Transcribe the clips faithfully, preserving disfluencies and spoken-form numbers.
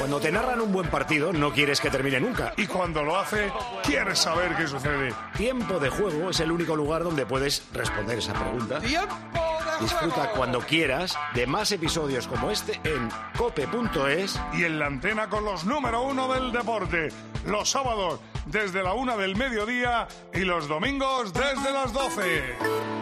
Cuando te narran un buen partido, no quieres que termine nunca. Y cuando lo hace, quieres saber qué sucede. Tiempo de Juego es el único lugar donde puedes responder esa pregunta. ¡Tiempo de Disfruta juego! cuando quieras de más episodios como este en cope punto es. Y en la antena con los número uno del deporte. Los sábados desde la una del mediodía y los domingos desde las doce.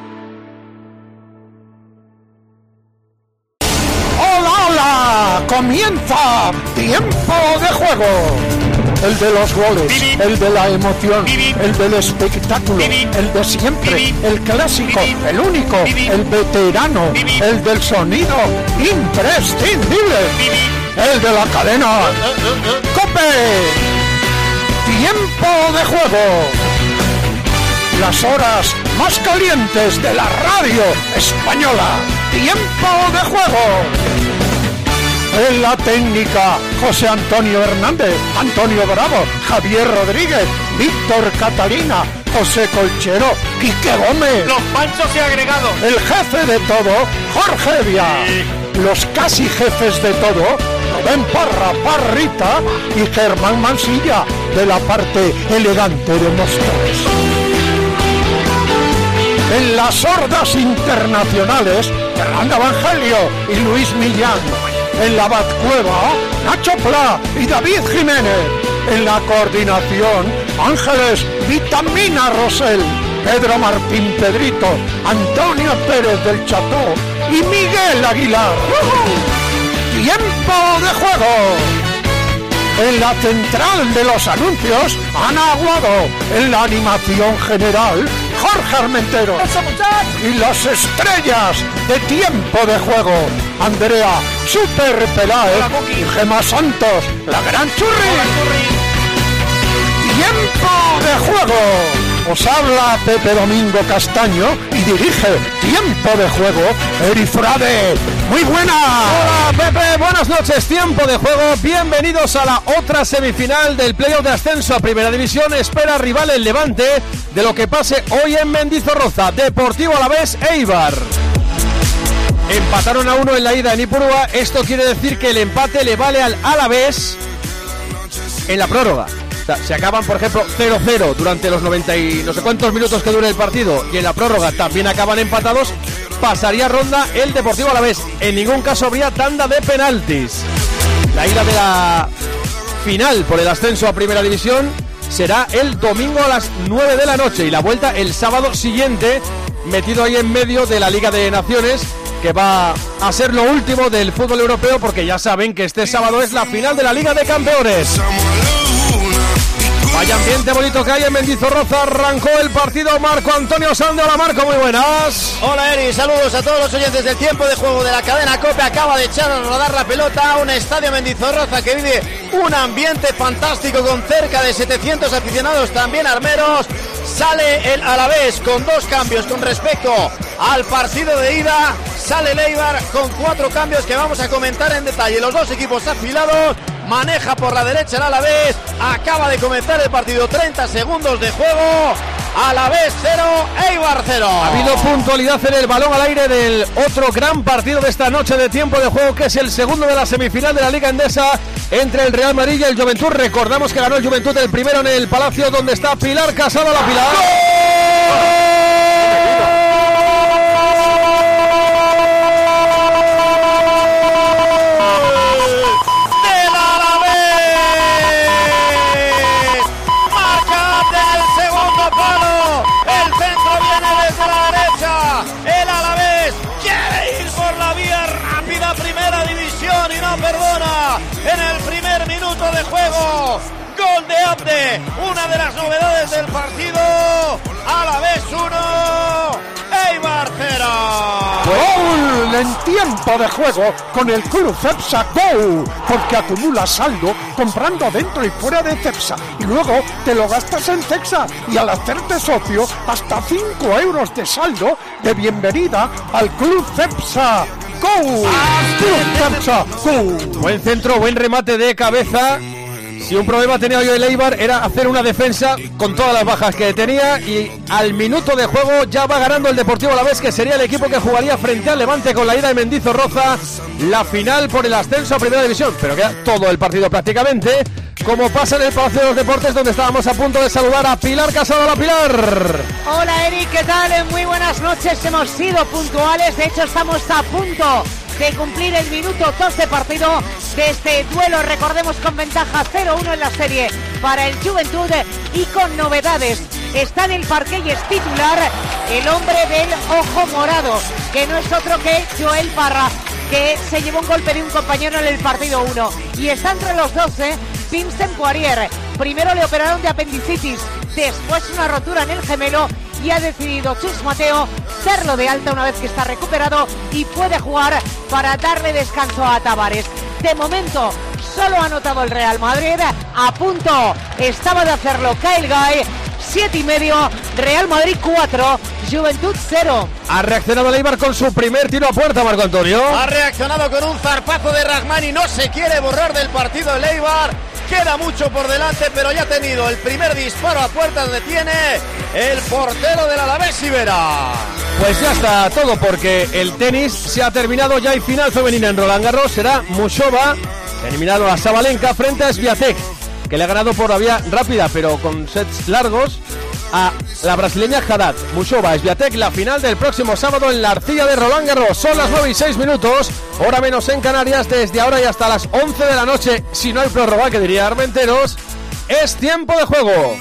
¡Hola, hola! ¡Comienza Tiempo de Juego! El de los goles, el de la emoción, el del espectáculo, el de siempre, el clásico, el único, el veterano, el del sonido imprescindible, el de la cadena ¡COPE! Tiempo de Juego. Las horas más calientes de la radio española. Tiempo de Juego. En la técnica, José Antonio Hernández, Antonio Bravo, Javier Rodríguez, Víctor Catalina, José Colchero, Quique Gómez. Los panchos y agregados. El jefe de todo, Jorge Evia. Sí. Los casi jefes de todo, Rubén Parra, Parrita y Germán Mansilla, de la parte elegante de Móstoles. En las sordas internacionales, Fernando Evangelio y Luis Millán. En la Batcueva, Nacho Pla y David Jiménez. En la coordinación, Ángeles Vitamina Rosell, Pedro Martín Pedrito, Antonio Pérez del Cható y Miguel Aguilar. ¡Uh-huh! ¡Tiempo de Juego! En la central de los anuncios, Ana Aguado. En la animación general, Jorge Armentero. Y las estrellas de Tiempo de Juego, Andrea Super Peláez y Gemma Santos, la gran Churri. Tiempo de Juego. Os habla Pepe Domingo Castaño y dirige Tiempo de Juego Eri Frade. ¡Muy buena! Hola Pepe, buenas noches. Tiempo de Juego, bienvenidos a la otra semifinal del playoff de ascenso a Primera División. Espera rival el Levante de lo que pase hoy en Mendizorroza. Deportivo Alavés Eibar. Empataron a uno en la ida en Ipurúa. Esto quiere decir que el empate le vale al Alavés en la prórroga. O sea, si acaban, por ejemplo, cero cero durante los noventa y no sé cuántos minutos que dure el partido y en la prórroga también acaban empatados, pasaría ronda el Deportivo Alavés. En ningún caso habría tanda de penaltis. La ida de la final por el ascenso a Primera División será el domingo a las nueve de la noche y la vuelta el sábado siguiente, metido ahí en medio de la Liga de Naciones, que va a ser lo último del fútbol europeo, porque ya saben que este sábado es la final de la Liga de Campeones. Vaya ambiente bonito que hay en Mendizorroza. Arrancó el partido Marco Antonio Sande. Hola Marco, muy buenas. Hola Eri, saludos a todos los oyentes del Tiempo de Juego de la cadena COPE. Acaba de echar a rodar la pelota a un estadio Mendizorroza que vive un ambiente fantástico con cerca de setecientos aficionados, también armeros. Sale el Alavés con dos cambios con respecto al partido de ida. Sale el Eibar con cuatro cambios que vamos a comentar en detalle. Los dos equipos afilados. Maneja por la derecha el Alavés. Acaba de comenzar el partido. treinta segundos de juego. Alavés cero, Eibar cero. Ha habido puntualidad en el balón al aire del otro gran partido de esta noche de Tiempo de Juego, que es el segundo de la semifinal de la Liga Endesa entre el Real Madrid y el Juventud. Recordamos que ganó el Juventud el primero en el Palacio, donde está Pilar Casado. La Pilar. ¡Gol! Perdona en el primer minuto de juego. Gol de Abde, una de las novedades del partido. Alavés uno, Eibar cero. Gol en Tiempo de Juego con el Club Cepsa Go, porque acumula saldo comprando dentro y fuera de Cepsa y luego te lo gastas en Cepsa, y al hacerte socio hasta cinco euros de saldo de bienvenida al Club Cepsa Go. Club Cepsa Go. Buen centro, buen remate de cabeza. Si un problema tenía hoy el Eibar era hacer una defensa con todas las bajas que tenía, y al minuto de juego ya va ganando el Deportivo Alavés, que sería el equipo que jugaría frente al Levante con la ida de Mendizorroza, la final por el ascenso a Primera División. Pero queda todo el partido prácticamente, como pasa en el Palacio de los Deportes, donde estábamos a punto de saludar a Pilar Casado. Hola, Pilar. Hola, Eric, ¿qué tal? Muy buenas noches, hemos sido puntuales, de hecho estamos a punto de cumplir el minuto dos de partido de este duelo, recordemos, con ventaja cero uno en la serie para el Juventud y con novedades. Está en el parque y es titular el hombre del ojo morado, que no es otro que Joel Parra, que se llevó un golpe de un compañero en el partido uno. Y está entre los doce Vincent Poirier. Primero le operaron de apendicitis, después una rotura en el gemelo, y ha decidido Chus Mateo darlo de alta una vez que está recuperado y puede jugar para darle descanso a Tavares. De momento solo ha anotado el Real Madrid, a punto estaba de hacerlo Kyle Guy. Siete y medio, Real Madrid cuatro, Juventud cero. Ha reaccionado el Eibar con su primer tiro a puerta, Marco Antonio. Ha reaccionado con un zarpazo de Rahmani, no se quiere borrar del partido el Eibar. Queda mucho por delante, pero ya ha tenido el primer disparo a puerta donde tiene el portero del Alavés, Ibera. Pues ya está todo, porque el tenis se ha terminado, ya hay final femenina en Roland Garros. Será Mušová, eliminado a Sabalenka frente a Swiatek, que le ha ganado por la vía rápida, pero con sets largos, a la brasileña Haddad. Mušová, Swiatek, la final del próximo sábado en la arcilla de Roland Garros. Son las nueve y seis minutos, hora menos en Canarias. Desde ahora y hasta las once de la noche, si no hay prórroga, que diría Armenteros, es tiempo de juego.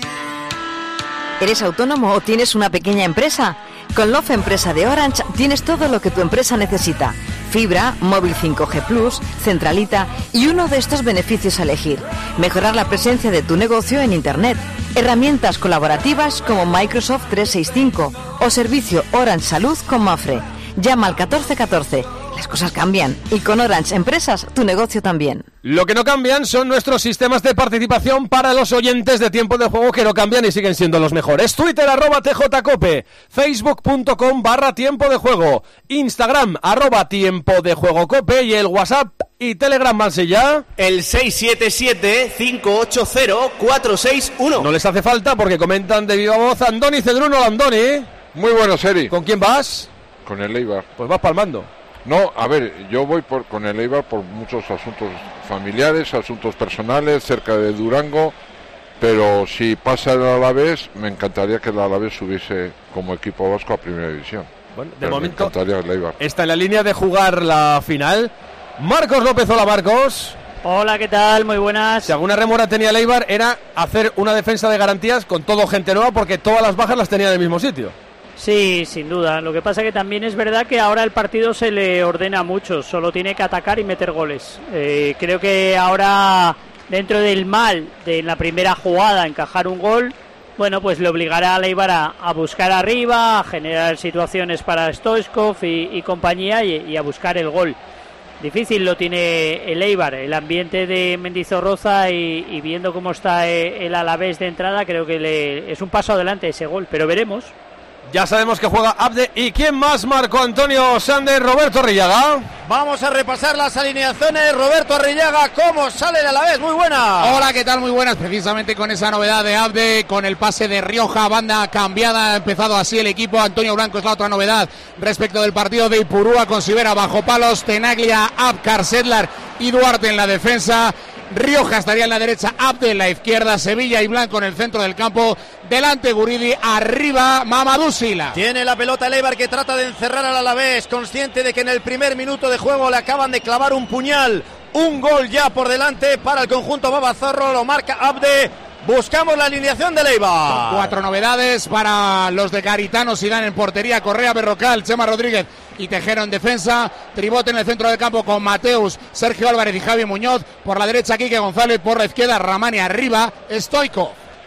¿Eres autónomo o tienes una pequeña empresa? Con Love Empresa de Orange tienes todo lo que tu empresa necesita. Fibra, móvil cinco G plus, centralita y uno de estos beneficios a elegir. Mejorar la presencia de tu negocio en Internet. Herramientas colaborativas como Microsoft trescientos sesenta y cinco o servicio Orange Salud con Mafre. Llama al catorce catorce. Las cosas cambian y con Orange Empresas tu negocio también. Lo que no cambian son nuestros sistemas de participación para los oyentes de Tiempo de Juego, que no cambian y siguen siendo los mejores. Twitter, arroba tjcope, facebook.com barra Tiempo de Juego, Instagram, arroba Tiempo de Juego Cope, y el WhatsApp y Telegram, Mansilla, el seis siete siete, cinco ocho cero, cuatro seis uno. No les hace falta porque comentan de viva voz Andoni Cedruno. Andoni. Muy bueno, Seri. ¿Con quién vas? Con el Eibar. Pues vas palmando. No, a ver, yo voy por, con el Eibar por muchos asuntos familiares, asuntos personales, cerca de Durango, pero si pasa el Alavés, me encantaría que el Alavés subiese como equipo vasco a Primera División. Bueno, de pero momento me encantaría el Eibar. Está en la línea de jugar la final Marcos López. Hola, Marcos. Hola, ¿qué tal? Muy buenas. Si alguna remora tenía el Eibar era hacer una defensa de garantías con todo gente nueva, porque todas las bajas las tenía en el mismo sitio. Sí, sin duda. Lo que pasa que también es verdad que ahora el partido se le ordena mucho. Solo tiene que atacar y meter goles. Eh, creo que ahora, dentro del mal de la primera jugada encajar un gol, bueno, pues le obligará a Eibar a, a buscar arriba, a generar situaciones para Stoichkov y, y compañía, y, y a buscar el gol. Difícil lo tiene el Eibar, el ambiente de Mendizorroza, y, y viendo cómo está el Alavés de entrada, creo que le, es un paso adelante ese gol, pero veremos. Ya sabemos que juega Abde. ¿Y quién más? Marco Antonio Sander, Roberto Arrillaga. Vamos a repasar las alineaciones. Roberto Arrillaga, ¿cómo sale el Alavés? Muy buena. Hola, ¿qué tal? Muy buenas. Precisamente con esa novedad de Abde, con el pase de Rioja, banda cambiada, ha empezado así el equipo. Antonio Blanco es la otra novedad respecto del partido de Ipurúa, con Sivera bajo palos, Tenaglia, Abkar, Sedlar y Duarte en la defensa. Rioja estaría en la derecha, Abde en la izquierda, Sevilla y Blanco en el centro del campo, delante Guridi, arriba Mamadou Sila. Tiene la pelota el Eibar, que trata de encerrar al Alavés, consciente de que en el primer minuto de juego le acaban de clavar un puñal. Un gol ya por delante para el conjunto Babazorro, lo marca Abde. Buscamos la alineación de Eibar. Cuatro novedades para los de Garitano, Zidane en portería, Correa, Berrocal, Chema Rodríguez y Tejero en defensa. Tribote en el centro del campo con Mateus, Sergio Álvarez y Javi Muñoz. Por la derecha Quique González, por la izquierda Ramani, arriba Stoichkov.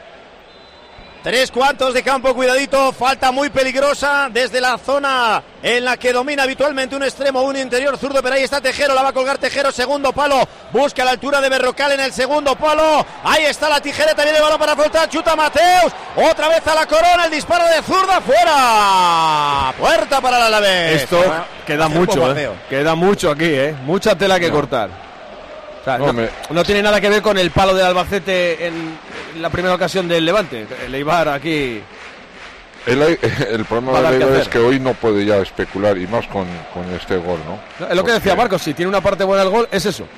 Tres cuartos de campo, cuidadito, falta muy peligrosa desde la zona en la que domina habitualmente un extremo, un interior zurdo, pero ahí está Tejero, la va a colgar Tejero, segundo palo, busca la altura de Berrocal en el segundo palo, ahí está la tijereta, viene el balón para afrontar, chuta Mateus, otra vez a la corona, el disparo de zurda, fuera, puerta para el Alavés. Esto queda mucho, eh. queda mucho aquí, eh, mucha tela que no. cortar. sea, No, no, me- no tiene nada que ver con el palo del Albacete en la primera ocasión del Levante. El Eibar aquí. El, el problema Va a dar del que Eibar hacer. es que hoy no puede ya especular, y más con, con este gol, ¿no? No, es lo que decía Porque- Marcos, si tiene una parte buena el gol, es eso.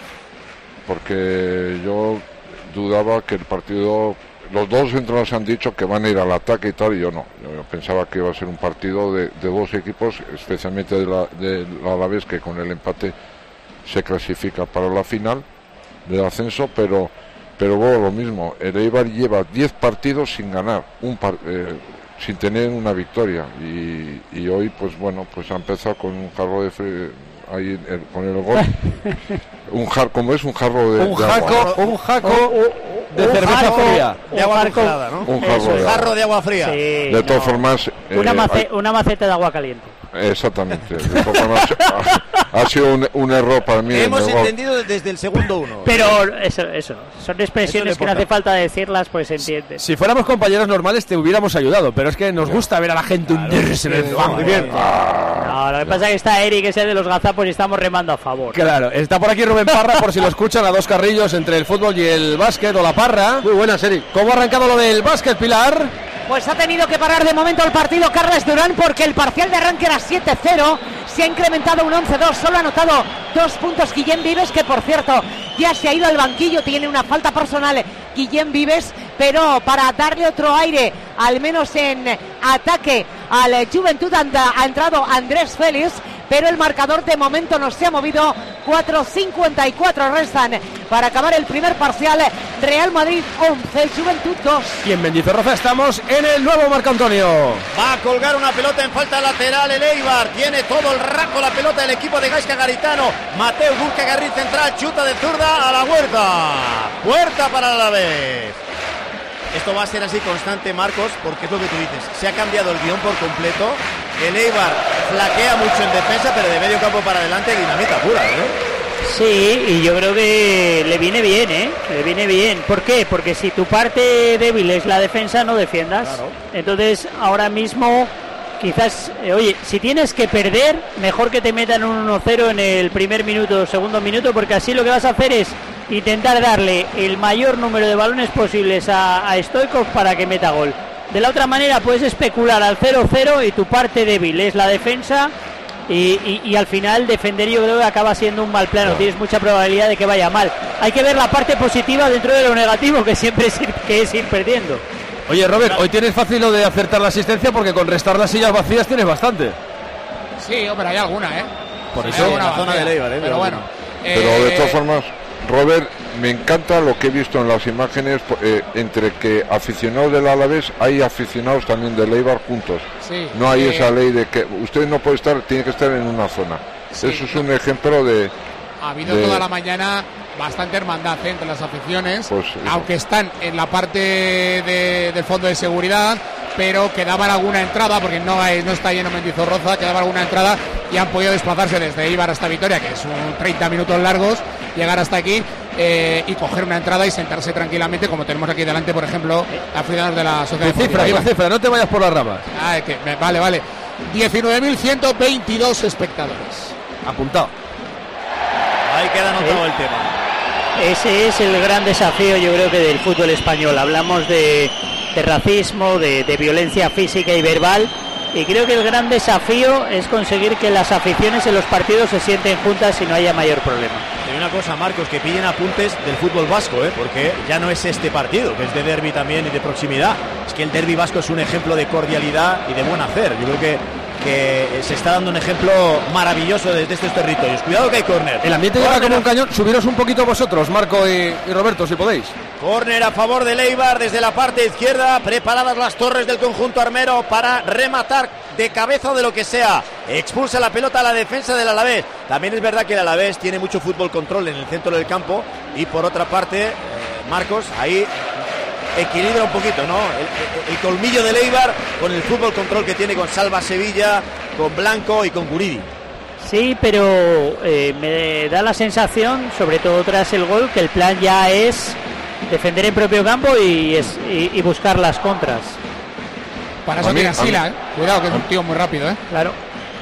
Porque yo dudaba que el partido... Los dos entrenadores han dicho que van a ir al ataque y tal, y yo no. Yo, yo pensaba que iba a ser un partido de, de dos equipos, especialmente de la, del Alavés, que con el empate se clasifica para la final del ascenso, pero pero luego lo mismo. El Eibar lleva diez partidos sin ganar, un par- eh, sin tener una victoria, y, y hoy, pues bueno, pues ha empezado con un jarro de fre- ahí el- con el gol. un jar, ¿cómo es? Un jarro de, Un de agua. jaco, un jaco de un cerveza jarco, fría. De agua un jarco- congelada, ¿no? Un jarro Eso de es. agua. Jarro de agua fría. Sí, De todas no. formas, Una, eh, mace- hay- una maceta de agua caliente. exactamente. De todas formas, ha, ha sido un, un error para mí. Hemos el gol. entendido desde el segundo uno. Pero eso, eso, son expresiones Eso que le no hace importa. falta decirlas, pues se entiende. Si fuéramos compañeros normales te hubiéramos ayudado, pero es que nos gusta ver a la gente hundirse en el fango. No, lo que pasa es que está Eric, que es el de los gazapos, y estamos remando a favor. Claro, está por aquí Rubén Parra, por si lo escuchan, a dos carrillos entre el fútbol y el básquet, o la Parra. Muy buena, Eric. ¿Cómo ha arrancado lo del básquet, Pilar? Pues ha tenido que parar de momento el partido Carles Durán porque el parcial de arranque era siete cero. Se ha incrementado un once dos. Solo ha anotado dos puntos Guillem Vives, que por cierto ya se ha ido al banquillo. Tiene una falta personal Guillem Vives, pero para darle otro aire, al menos en ataque al Juventud, anda- ha entrado Andrés Félix. Pero el marcador de momento no se ha movido. cuatro cincuenta y cuatro restan para acabar el primer parcial. Real Madrid once, Juventud dos. Y en Mendizorroza estamos en el nuevo Marco Antonio. Va a colgar una pelota en falta lateral el Eibar. Tiene todo el rato la pelota del equipo de Gaisca Garitano. Mateo busca carril central, chuta de zurda a la Huerta. Huerta para la vez. Esto va a ser así constante, Marcos, porque es lo que tú dices. Se ha cambiado el guión por completo. El Eibar flaquea mucho en defensa, pero de medio campo para adelante dinamita pura, ¿eh? Sí, y yo creo que le viene bien, ¿eh? Le viene bien. ¿Por qué? Porque si tu parte débil es la defensa, no defiendas. Claro. Entonces, ahora mismo, quizás, eh, oye, si tienes que perder, mejor que te metan un uno cero en el primer minuto o segundo minuto, porque así lo que vas a hacer es intentar darle el mayor número de balones posibles a, a Stoichkov para que meta gol. De la otra manera, puedes especular al cero cero y tu parte débil es la defensa. Y, y, y al final defender yo creo que acaba siendo un mal plano, tienes mucha probabilidad de que vaya mal. Hay que ver la parte positiva dentro de lo negativo, que siempre es ir, que es ir perdiendo. Oye, Robert, hoy tienes fácil lo de acertar la asistencia porque con restar las sillas vacías tienes bastante. Sí, hombre, hay alguna, ¿eh? Por Hay eso, alguna la zona vacía, del Eibar, ¿eh? Pero bueno. Pero eh, de todas formas, Robert, me encanta lo que he visto en las imágenes, eh, entre que aficionados del Alavés hay aficionados también del Eibar juntos. Sí, No hay eh, esa ley de que usted no puede estar, tiene que estar en una zona. Sí. Eso es un ejemplo de... Ha habido de- toda la mañana bastante hermandad ¿eh? entre las aficiones, Pues eso. aunque están en la parte de- del fondo de seguridad, pero quedaban alguna entrada, porque no, hay, no está lleno Mendizorroza, quedaba alguna entrada y han podido desplazarse desde Eibar hasta Vitoria, que son treinta minutos largos, llegar hasta aquí eh, y coger una entrada y sentarse tranquilamente, como tenemos aquí delante, por ejemplo, aficionados de la Sociedad Tu cifra, Deportiva tu cifra, no te vayas por las ramas. Ah, que, me- vale, vale. diecinueve mil ciento veintidós espectadores. Apuntado. Ahí queda anotado el tema. Ese es el gran desafío, yo creo que del fútbol español. Hablamos de, de racismo, de, de violencia física y verbal, y creo que el gran desafío es conseguir que las aficiones en los partidos se sienten juntas y no haya mayor problema. Hay una cosa, Marcos, que pillen apuntes del fútbol vasco, ¿eh? Porque ya no es este partido, que es de derbi también y de proximidad. Es que el derbi vasco es un ejemplo de cordialidad y de buen hacer. Yo creo que, que se está dando un ejemplo maravilloso desde estos territorios. Cuidado que hay córner. El ambiente llega como un cañón. Subiros un poquito vosotros, Marco y, y Roberto, si podéis. Córner a favor del Eibar desde la parte izquierda, preparadas las torres del conjunto armero para rematar de cabeza o de lo que sea. Expulsa la pelota a la defensa del Alavés. También es verdad que el Alavés tiene mucho fútbol control en el centro del campo y por otra parte, eh, Marcos, ahí equilibra un poquito, ¿no? El, el- el colmillo del Eibar con el fútbol control que tiene con Salva Sevilla, con Blanco y con Guridi. Sí, pero eh, me da la sensación, sobre todo tras el gol, que el plan ya es defender en propio campo y, es, y, y buscar las contras. Para eso A mí- tiene a Sila, mí- ¿eh? Cuidado, que es un tío muy rápido, ¿eh? Claro.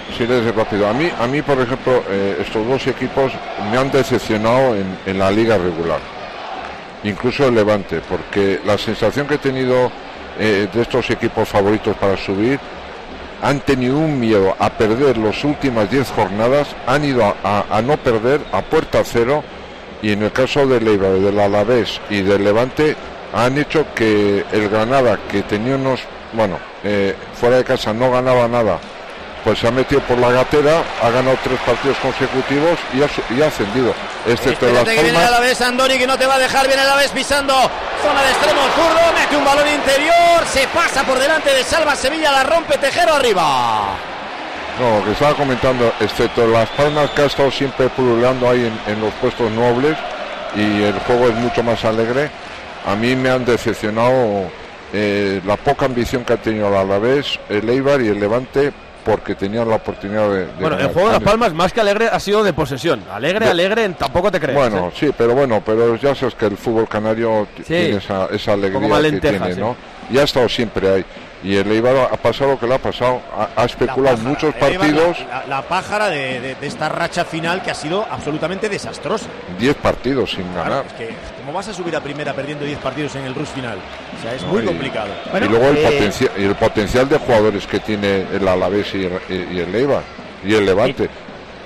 si lees rápido. A mí, a mí por ejemplo, eh, estos dos equipos me han decepcionado en, en la liga regular. Incluso el Levante, porque la sensación que he tenido eh, de estos equipos favoritos para subir, han tenido un miedo a perder las últimas diez jornadas, han ido a, a, a no perder a puerta cero, y en el caso del Eibar, del Alavés y del Levante, han hecho que el Granada, que tenía unos, bueno, eh, fuera de casa no ganaba nada, pues se ha metido por la gatera, ha ganado tres partidos consecutivos y ha, y ha ascendido. Excepto Las que viene el Alavés, Andoni, que no te va a dejar, viene el Alavés pisando zona de extremo zurdo, mete un balón interior, se pasa por delante de Salva Sevilla, la rompe Tejero arriba. No, lo que estaba comentando, excepto Las Palmas, que ha estado siempre pululando ahí en, en los puestos nobles, y el juego es mucho más alegre, a mí me han decepcionado eh, la poca ambición que ha tenido el Alavés, el Eibar y el Levante, porque tenían la oportunidad de, de bueno, ganar. El juego de Las Palmas, más que alegre, ha sido de posesión. Alegre, de... alegre, tampoco te crees. Bueno, ¿eh? sí, pero bueno, pero ya sabes que el fútbol canario sí. tiene esa, esa alegría lenteja, que tiene, sí. ¿no? Y ha estado siempre ahí. Y el Eibar ha pasado lo que le ha pasado, ha, ha especulado pájara, muchos partidos. La, la, la pájara de, de, de esta racha final que ha sido absolutamente desastrosa. Diez partidos sin claro, ganar. Es que, ¿cómo vas a subir a primera perdiendo diez partidos en el rush final? O sea, es no, muy y, complicado. Y bueno, luego el, eh, potencia, y el potencial de jugadores que tiene el Alavés y, y, y el Eibar y el Levante. Sí.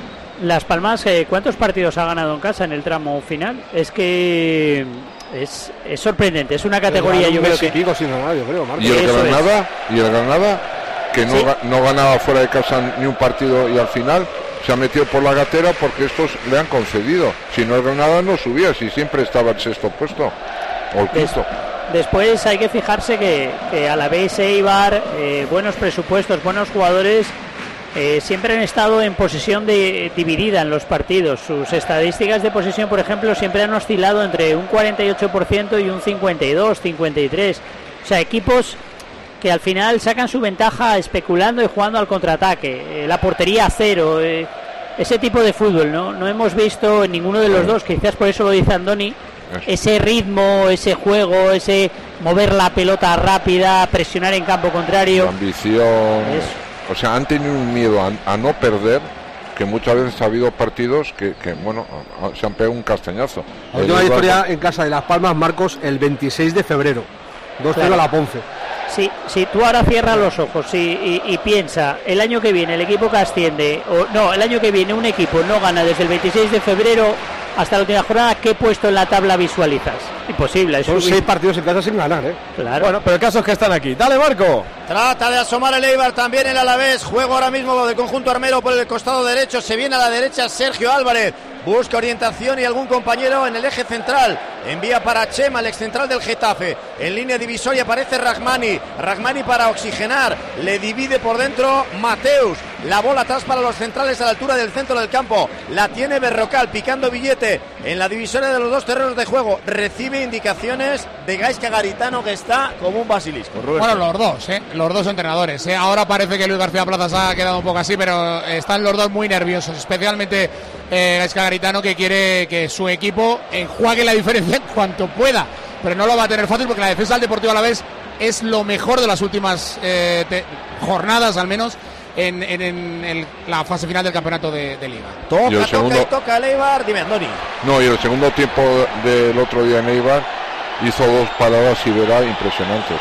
Las Palmas, eh, ¿cuántos partidos ha ganado en casa en el tramo final? Es que es, es sorprendente, es una categoría, yo creo que... Pico sin ganar, yo creo, Marco. Y el Eso Granada, es. y el Granada, que no, ¿Sí? no ganaba fuera de casa ni un partido, y al final se ha metido por la gatera porque estos le han concedido. Si no, el Granada no subía, si siempre estaba el sexto puesto o el quinto. Después hay que fijarse que, que Alavés e Eibar, eh, buenos presupuestos, buenos jugadores, eh, siempre han estado en posesión de, dividida en los partidos. Sus estadísticas de posesión, por ejemplo, siempre han oscilado entre un cuarenta y ocho por ciento y un cincuenta y dos, cincuenta y tres. O sea, equipos que al final sacan su ventaja especulando y jugando al contraataque. Eh, la portería a cero, eh, ese tipo de fútbol, ¿no? No hemos visto en ninguno de los dos, quizás por eso lo dice Andoni, ese ritmo, ese juego, ese mover la pelota rápida, presionar en campo contrario. La ambición. Eso. O sea, han tenido un miedo a, a no perder, que muchas veces ha habido partidos que, que bueno, a, se han pegado un castañazo. La última victoria en casa de Las Palmas, Marcos, el veintiséis de febrero. dos cero claro. a la Ponce. Sí, si tú ahora cierras los ojos y, y, y piensa, el año que viene el equipo que asciende, o no, el año que viene un equipo no gana desde el veintiséis de febrero hasta la última jornada, ¿qué puesto en la tabla visualizas? Imposible. Son seis partidos en casa sin ganar, ¿eh? Claro. Bueno, pero el caso es que están aquí. ¡Dale, Marco! Trata de asomar el Eibar, también el Alavés. Juego ahora mismo del conjunto armero por el costado derecho. Se viene a la derecha Sergio Álvarez. Busca orientación y algún compañero en el eje central. Envía para Chema, el excentral del Getafe. En línea divisoria aparece Rahmani. Rahmani para oxigenar. Le divide por dentro Mateus. La bola atrás para los centrales a la altura del centro del campo. La tiene Berrocal picando billete en la divisoria de los dos terrenos de juego. Recibe indicaciones de Gaisca Garitano, que está como un basilisco. Roberto. Bueno, los dos, ¿eh? Los dos entrenadores. ¿eh? Ahora parece que Luis García Plaza se ha quedado un poco así, pero están los dos muy nerviosos. Especialmente eh, Gaisca Garitano, que quiere que su equipo enjuague la diferencia en cuanto pueda. Pero no lo va a tener fácil porque la defensa del Deportivo Alavés es lo mejor de las últimas eh, te, jornadas, al menos. En, en, en el, la fase final del campeonato de, de Liga. Toca, toca segundo... y toca el Eibar. Dime, Andoni. No, y el segundo tiempo del otro día en Eibar hizo dos paradas y verá impresionantes,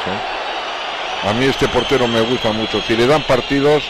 ¿eh? A mí este portero me gusta mucho. Si le dan partidos,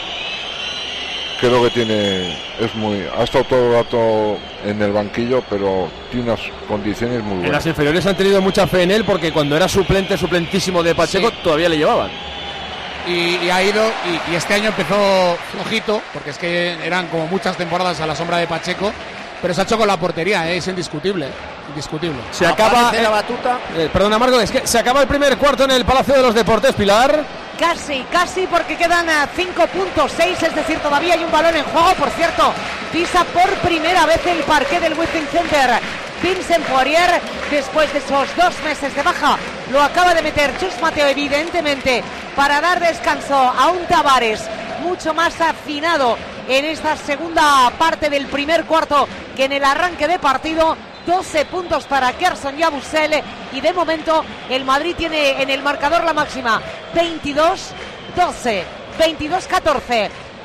creo que tiene, es muy, ha estado todo el rato en el banquillo, pero tiene unas condiciones muy buenas. En las inferiores han tenido mucha fe en él, porque cuando era suplente, suplentísimo de Pacheco, sí, todavía le llevaban. Y, y ha ido, y, y este año empezó flojito, porque es que eran como muchas temporadas a la sombra de Pacheco, pero se ha hecho con la portería, ¿eh? Es indiscutible, indiscutible. Se acaba la batuta. Eh, perdona, Marco, es que se acaba el primer cuarto en el Palacio de los Deportes, Pilar. Casi, casi, porque quedan cinco punto seis, es decir, todavía hay un balón en juego. Por cierto, pisa por primera vez el parqué del Withing Center Vincent Poirier, después de esos dos meses de baja. Lo acaba de meter Chus Mateo, evidentemente, para dar descanso a un Tavares mucho más afinado en esta segunda parte del primer cuarto que en el arranque de partido. doce puntos para Gerson Yabusele, y de momento el Madrid tiene en el marcador la máxima veintidós doce, veintidós catorce.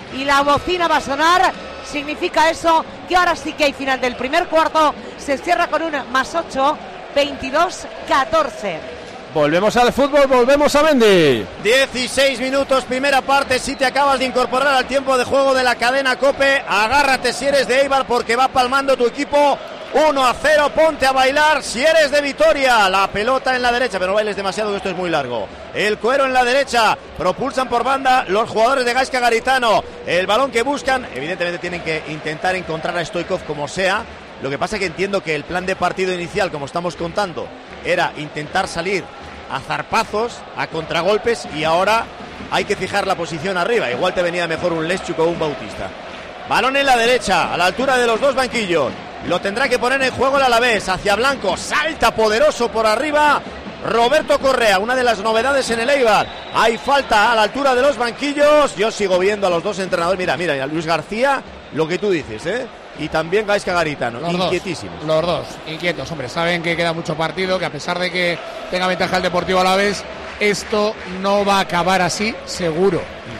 y la bocina va a sonar. Significa eso que ahora sí que hay final del primer cuarto. Se cierra con un más ocho, veintidós catorce. Volvemos al fútbol, volvemos a Mendy. dieciséis minutos, primera parte. Si te acabas de incorporar al tiempo de juego de la cadena COPE, agárrate si eres de Eibar porque va palmando tu equipo. uno a cero, ponte a bailar si eres de Vitoria. La pelota en la derecha, pero no bailes demasiado que esto es muy largo. El cuero en la derecha, propulsan por banda los jugadores de Gaizka Garitano. El balón que buscan, evidentemente tienen que intentar encontrar a Stoichkov como sea. Lo que pasa es que entiendo que el plan de partido inicial, como estamos contando, era intentar salir a zarpazos, a contragolpes, y ahora hay que fijar la posición arriba. Igual te venía mejor un Leszczuk o un Bautista. Balón en la derecha, a la altura de los dos banquillos. Lo tendrá que poner en juego el Alavés, hacia Blanco, salta poderoso por arriba Roberto Correa, una de las novedades en el Eibar. Hay falta a la altura de los banquillos. Yo sigo viendo a los dos entrenadores, mira, mira, a Luis García, lo que tú dices, ¿eh? Y también Gaizka Garitano, los inquietísimos. Dos, los dos, inquietos, hombre, saben que queda mucho partido, que a pesar de que tenga ventaja el Deportivo Alavés, esto no va a acabar así, seguro.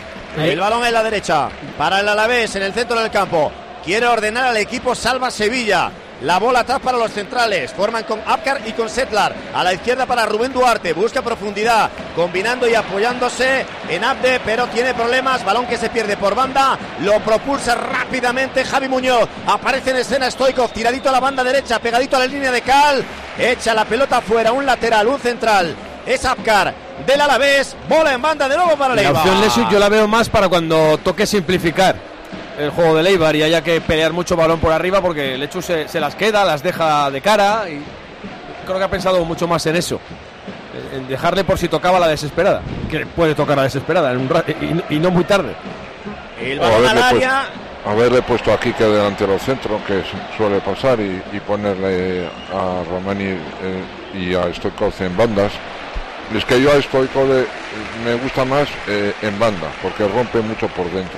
El balón en la derecha, para el Alavés, en el centro del campo. Quiere ordenar al equipo Salva Sevilla. La bola atrás para los centrales. Forman con Apkar y con Setlar. A la izquierda para Rubén Duarte. Busca profundidad. Combinando y apoyándose en Abde, pero tiene problemas. Balón que se pierde por banda. Lo propulsa rápidamente Javi Muñoz. Aparece en escena Stoichkov. Tiradito a la banda derecha. Pegadito a la línea de cal. Echa la pelota fuera. Un lateral, un central. Es Apkar del Alavés. Bola en banda de nuevo para el Eibar. La opción Leszczuk yo la veo más para cuando toque simplificar el juego del Eibar y haya que pelear mucho balón por arriba, porque Leszczuk se, se las queda, las deja de cara, y creo que ha pensado mucho más en eso, en dejarle por si tocaba la desesperada, que puede tocar la desesperada en un ra- y, y no muy tarde. El balón al área. Puesto, haberle puesto aquí que delantero centro, que suele pasar, y, y ponerle a Romani eh, y a Stoichkov en bandas. Es que yo a Stoichkov de, me gusta más eh, en banda, porque rompe mucho por dentro.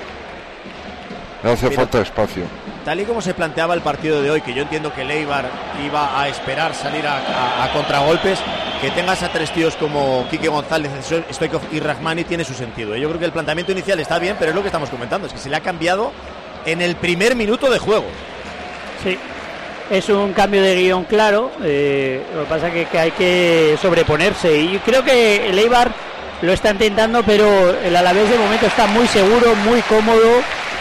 Le hace Pero, falta espacio. Tal y como se planteaba el partido de hoy, que yo entiendo que el Eibar iba a esperar salir a, a, a contragolpes, que tengas a tres tíos como Quique González, Stoichkov y Rahmani tiene su sentido. Yo creo que el planteamiento inicial está bien, pero es lo que estamos comentando, es que se le ha cambiado en el primer minuto de juego. Sí, es un cambio de guión claro, eh, lo que pasa es que, que hay que sobreponerse, y creo que el Eibar lo está intentando, pero el Alavés de momento está muy seguro, muy cómodo,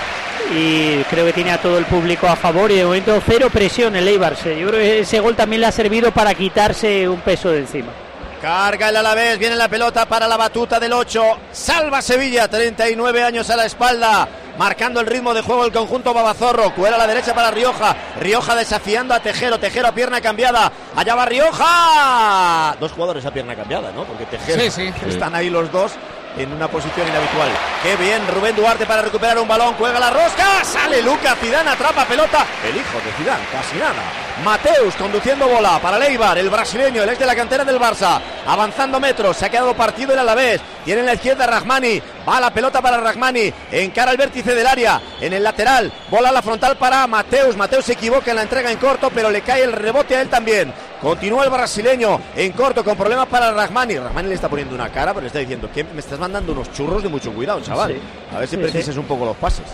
y creo que tiene a todo el público a favor, y de momento cero presión el Eibar. Yo creo que ese gol también le ha servido para quitarse un peso de encima. Carga el Alavés, viene la pelota para la batuta del ocho. Salva Sevilla, treinta y nueve años a la espalda, marcando el ritmo de juego el conjunto babazorro. Cuela a la derecha para Rioja. Rioja desafiando a Tejero. Tejero a pierna cambiada. Allá va Rioja. Dos jugadores a pierna cambiada, ¿no? Porque Tejero, sí, sí, están sí. ahí los dos en una posición inhabitual. Qué bien, Rubén Duarte para recuperar un balón. Cuelga la rosca. Sale Lucas Zidane, atrapa pelota. El hijo de Zidane, casi nada. Mateus conduciendo bola para el Eibar, el brasileño, el ex de la cantera del Barça, avanzando metros, se ha quedado partido el Alavés, tiene en la izquierda Rahmani, va la pelota para Rahmani, encara el vértice del área, en el lateral, bola a la frontal para Mateus, Mateus se equivoca en la entrega en corto, pero le cae el rebote a él también, continúa el brasileño en corto con problemas para Rahmani, Rahmani le está poniendo una cara, pero le está diciendo que me estás mandando unos churros de mucho cuidado, chaval, sí. A ver si sí, precisas sí. un poco los pases.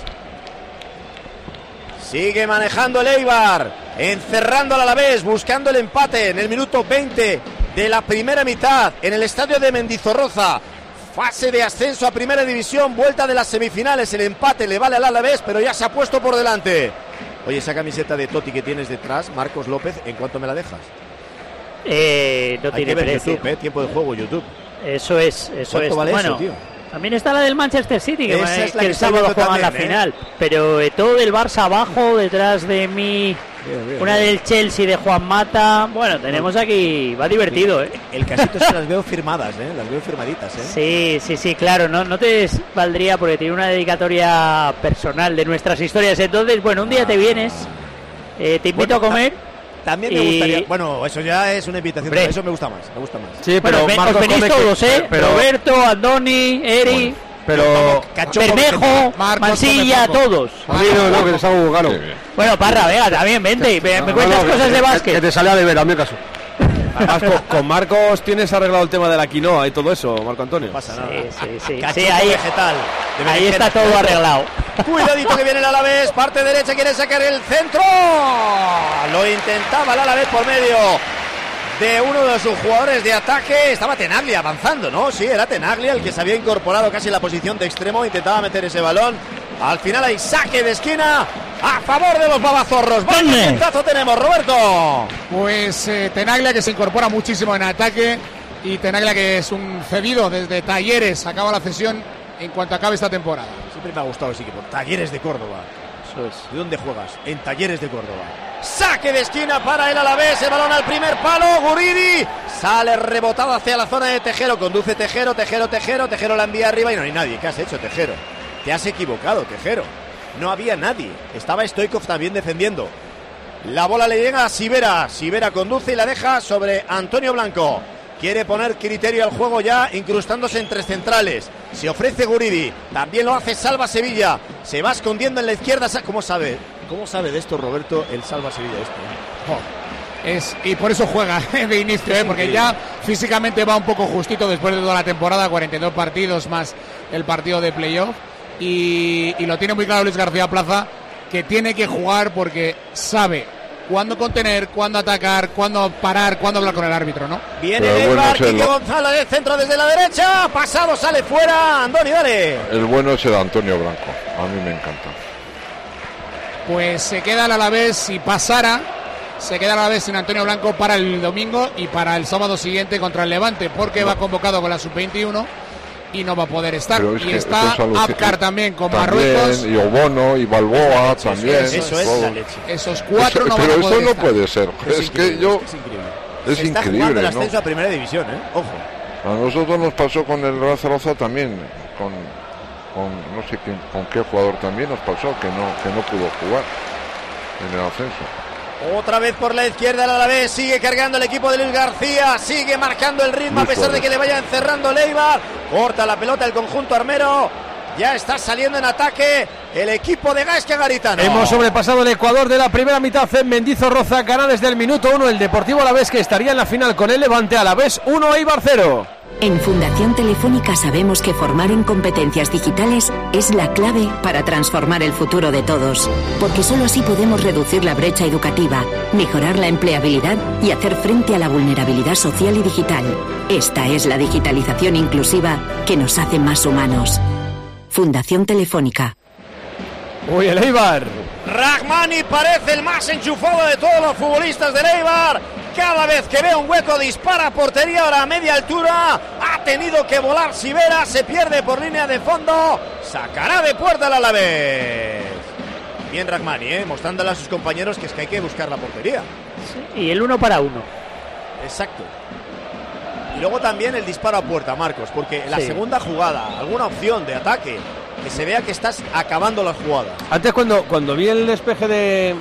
Sigue manejando el Eibar, encerrando al Alavés, buscando el empate en el minuto veinte de la primera mitad en el estadio de Mendizorroza. Fase de ascenso a primera división, vuelta de las semifinales, el empate le vale al Alavés, pero ya se ha puesto por delante. Oye, esa camiseta de Totti que tienes detrás, Marcos López, ¿en cuánto me la dejas? Eh, no Hay tiene que ver precio. YouTube, eh, tiempo de juego YouTube. Eso es, eso ¿Cuánto es. vale bueno, eso, tío? También está la del Manchester City, que, Esa es la que que el sábado estoy viendo juegan la también, final. ¿eh? Pero eh, todo el Barça abajo, detrás de mí, Bien, bien, una bien. del Chelsea de Juan Mata. Bueno, tenemos aquí, va divertido, ¿eh? El casito se las veo firmadas, ¿eh? Las veo firmaditas, ¿eh? Sí, sí, sí, claro, no, no te valdría porque tiene una dedicatoria personal de nuestras historias. Entonces, bueno, un día te vienes, eh, te invito Bueno, a comer. También me y... gustaría, bueno, eso ya es una invitación, Hombre. eso me gusta más, me gusta más. Sí, pero Bueno, ven- Marcos os venís come todos, que- ¿eh? pero- Roberto, Andoni, Eri, pero Bermejo, Marcos Mansilla, come poco. todos. a mí no, no, que te salgo caro. Bueno, Parra, venga, también, vente, y me, me No, cuentas no, cosas que- de que- básquet. Que te sale a deber, a mí caso. Además, con, con Marcos tienes arreglado el tema de la quinoa y todo eso, Marco Antonio. No pasa nada. Sí, sí, sí. Cachopo Sí, ahí, vegetal. ahí está todo arreglado. Cuidadito que viene el Alavés, parte derecha, quiere sacar el centro. Lo intentaba el Alavés por medio de uno de sus jugadores de ataque. Estaba Tenaglia avanzando, ¿no? Sí, era Tenaglia el que se había incorporado casi en la posición de extremo, intentaba meter ese balón. Al final hay saque de esquina a favor de los babazorros. ¡Vaya pintazo tenemos, Roberto! Pues eh, Tenaglia, que se incorpora muchísimo en ataque, y Tenaglia, que es un cedido desde Talleres, acaba la cesión en cuanto acabe esta temporada. Siempre me ha gustado ese equipo, Talleres de Córdoba. Eso es. ¿De dónde juegas? En Talleres de Córdoba. Saque de esquina para el Alavés, el balón al primer palo, Guridi sale rebotado hacia la zona de Tejero, conduce Tejero, Tejero, Tejero, Tejero la envía arriba y no hay nadie. ¿Qué has hecho, Tejero? Te has equivocado, Tejero. No había nadie. Estaba Stoikov también defendiendo. La bola le llega a Sivera. Sivera conduce y la deja sobre Antonio Blanco. Quiere poner criterio al juego ya, incrustándose entre centrales. Se ofrece Guridi. También lo hace Salva Sevilla. Se va escondiendo en la izquierda. ¿Cómo sabe? ¿Cómo sabe de esto, Roberto, el Salva Sevilla esto? Oh. Es, y por eso juega de inicio, ¿eh? Porque ya físicamente va un poco justito después de toda la temporada, cuarenta y dos partidos más el partido de playoff. Y, y lo tiene muy claro Luis García Plaza, que tiene que jugar porque sabe cuándo contener, cuándo atacar, cuándo parar, cuándo hablar con el árbitro, ¿no? Viene Eibar, bueno, Quique González de centro desde la derecha, pasado, sale fuera, Andoni, dale. El bueno es el Antonio Blanco, a mí me encanta. Pues se queda el Alavés, si pasara, se queda el Alavés sin Antonio Blanco para el domingo y para el sábado siguiente contra el Levante, porque no. va convocado con la sub veintiuno. Y no va a poder estar. Y está Apcar también con también, Marruecos. Y Obono y Balboa leche, también. Eso, eso es todo. la leche. Esos cuatro eso, no van pero a poder eso no estar. puede ser. Es, Es que yo. Es increíble. Es Se está increíble. jugando el ascenso ¿no? a primera división, ¿eh? Ojo. A nosotros nos pasó con el Real Zaragoza también. Con, con no sé quién, con qué jugador también nos pasó que no, que no pudo jugar en el ascenso. Otra vez por la izquierda el Alavés, sigue cargando el equipo de Luis García, sigue marcando el ritmo Muy a pesar suave. de que le vaya encerrando Leibar. Corta la pelota el conjunto armero, ya está saliendo en ataque el equipo de Gaizka Garitano. Hemos sobrepasado el Ecuador de la primera mitad en Mendizorroza, gana desde el minuto uno el Deportivo Alavés, que estaría en la final con el Levante. Alavés uno, Eibar cero. En Fundación Telefónica sabemos que formar en competencias digitales es la clave para transformar el futuro de todos, porque solo así podemos reducir la brecha educativa, mejorar la empleabilidad y hacer frente a la vulnerabilidad social y digital. Esta es la digitalización inclusiva que nos hace más humanos. Fundación Telefónica. Uy, el Eibar. Rahmani parece el más enchufado de todos los futbolistas del Eibar. Cada vez que ve un hueco dispara a portería, ahora a media altura. Ha tenido que volar Sivera, se pierde por línea de fondo. Sacará de puerta el Alavés. Bien Rahmani, ¿eh? mostrándole a sus compañeros que es que hay que buscar la portería. Sí, y el uno para uno. Exacto. Y luego también el disparo a puerta, Marcos, porque la sí. segunda jugada, alguna opción de ataque, que se vea que estás acabando las jugadas. Antes cuando, cuando vi el despeje de,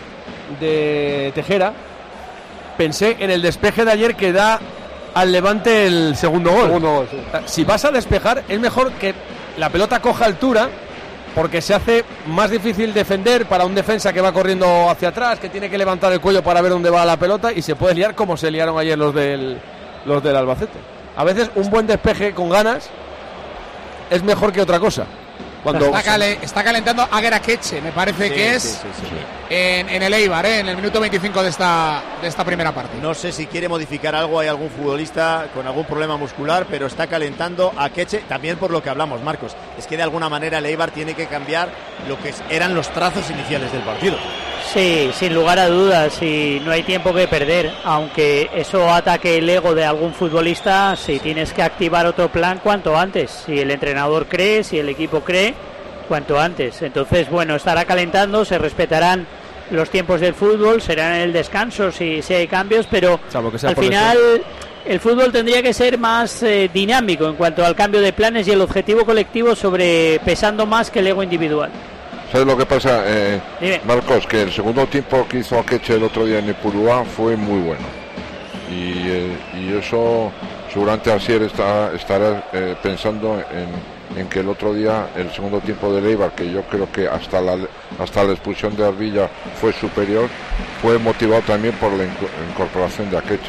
de Tejera, pensé en el despeje de ayer que da al Levante el segundo gol. Segundo gol sí. Si vas a despejar, es mejor que la pelota coja altura, porque se hace más difícil defender para un defensa que va corriendo hacia atrás, que tiene que levantar el cuello para ver dónde va la pelota, y se puede liar como se liaron ayer los del, los del Albacete. A veces un buen despeje con ganas es mejor que otra cosa. Cuando está, cale, está calentando Aguer Akeche, me parece sí, que es sí, sí, sí, sí. En, en el Eibar, ¿eh? en el minuto veinticinco de esta, de esta primera parte. No sé si quiere modificar algo, hay algún futbolista con algún problema muscular, pero está calentando Akeche, también por lo que hablamos, Marcos. Es que de alguna manera el Eibar tiene que cambiar lo que eran los trazos iniciales del partido. Sí, sin lugar a dudas, y no hay tiempo que perder, aunque eso ataque el ego de algún futbolista, si tienes que activar otro plan cuanto antes, si el entrenador cree, si el equipo cree, cuanto antes. Entonces, bueno, estará calentando, se respetarán los tiempos del fútbol, serán en el descanso si, si hay cambios, pero al final eso. El fútbol tendría que ser más eh, dinámico en cuanto al cambio de planes y el objetivo colectivo sobrepesando más que el ego individual. ¿Sabes lo que pasa, eh, Marcos? Que el segundo tiempo que hizo Akeche el otro día en Ipurúa fue muy bueno. Y, eh, y eso seguramente Asier está, estará eh, pensando en, en que el otro día, el segundo tiempo de Eibar, que yo creo que hasta la, hasta la expulsión de Arbilla fue superior, fue motivado también por la incorporación de Akeche.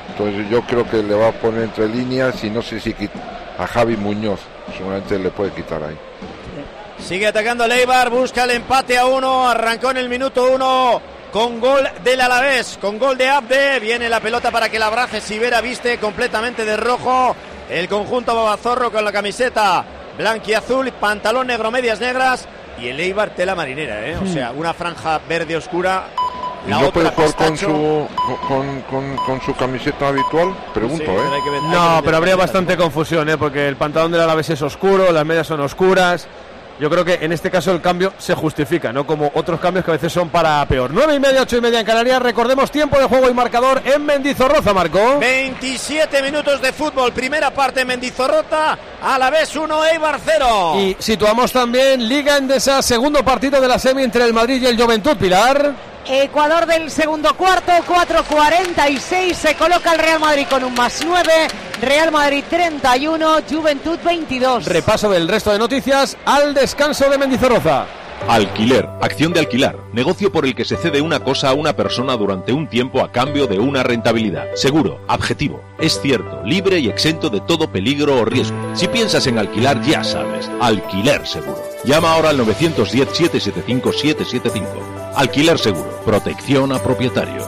Entonces yo creo que le va a poner entre líneas y no sé si a Javi Muñoz, seguramente le puede quitar ahí. Sigue atacando el Eibar, busca el empate a uno, arrancó en el minuto uno con gol del Alavés, con gol de Abde, viene la pelota para que la abrace Sivera, viste completamente de rojo el conjunto babazorro con la camiseta blanquiazul, pantalón negro, medias negras y el Eibar tela marinera, ¿eh? O sea, una franja verde oscura. ¿Y no puede jugar con su, con, con, con su camiseta habitual? Pregunto, sí, ¿eh? Hay que ver, no, pero habría bastante confusión, ¿eh? Porque el pantalón del Alavés es oscuro, las medias son oscuras. Yo creo que en este caso el cambio se justifica, no como otros cambios que a veces son para peor. Nueve y media, ocho y media en Canarias. Recordemos tiempo de juego y marcador en Mendizorroza, Marco. veintisiete minutos de fútbol, primera parte en Mendizorroza, Alavés uno, Eibar cero. Y situamos también Liga Endesa, segundo partido de la semi entre el Madrid y el Juventud, Pilar. Ecuador del segundo cuarto, cuatro cuarenta y seis, se coloca el Real Madrid con un más nueve, Real Madrid treinta y uno, Juventud veintidós. Repaso del resto de noticias al descanso de Mendizorroza. Alquiler, acción de alquilar, negocio por el que se cede una cosa a una persona durante un tiempo a cambio de una rentabilidad. Seguro, objetivo, es cierto, libre y exento de todo peligro o riesgo. Si piensas en alquilar, ya sabes, Alquiler Seguro. Llama ahora al nueve uno cero, siete siete cinco, siete siete cinco. Alquiler Seguro, protección a propietarios.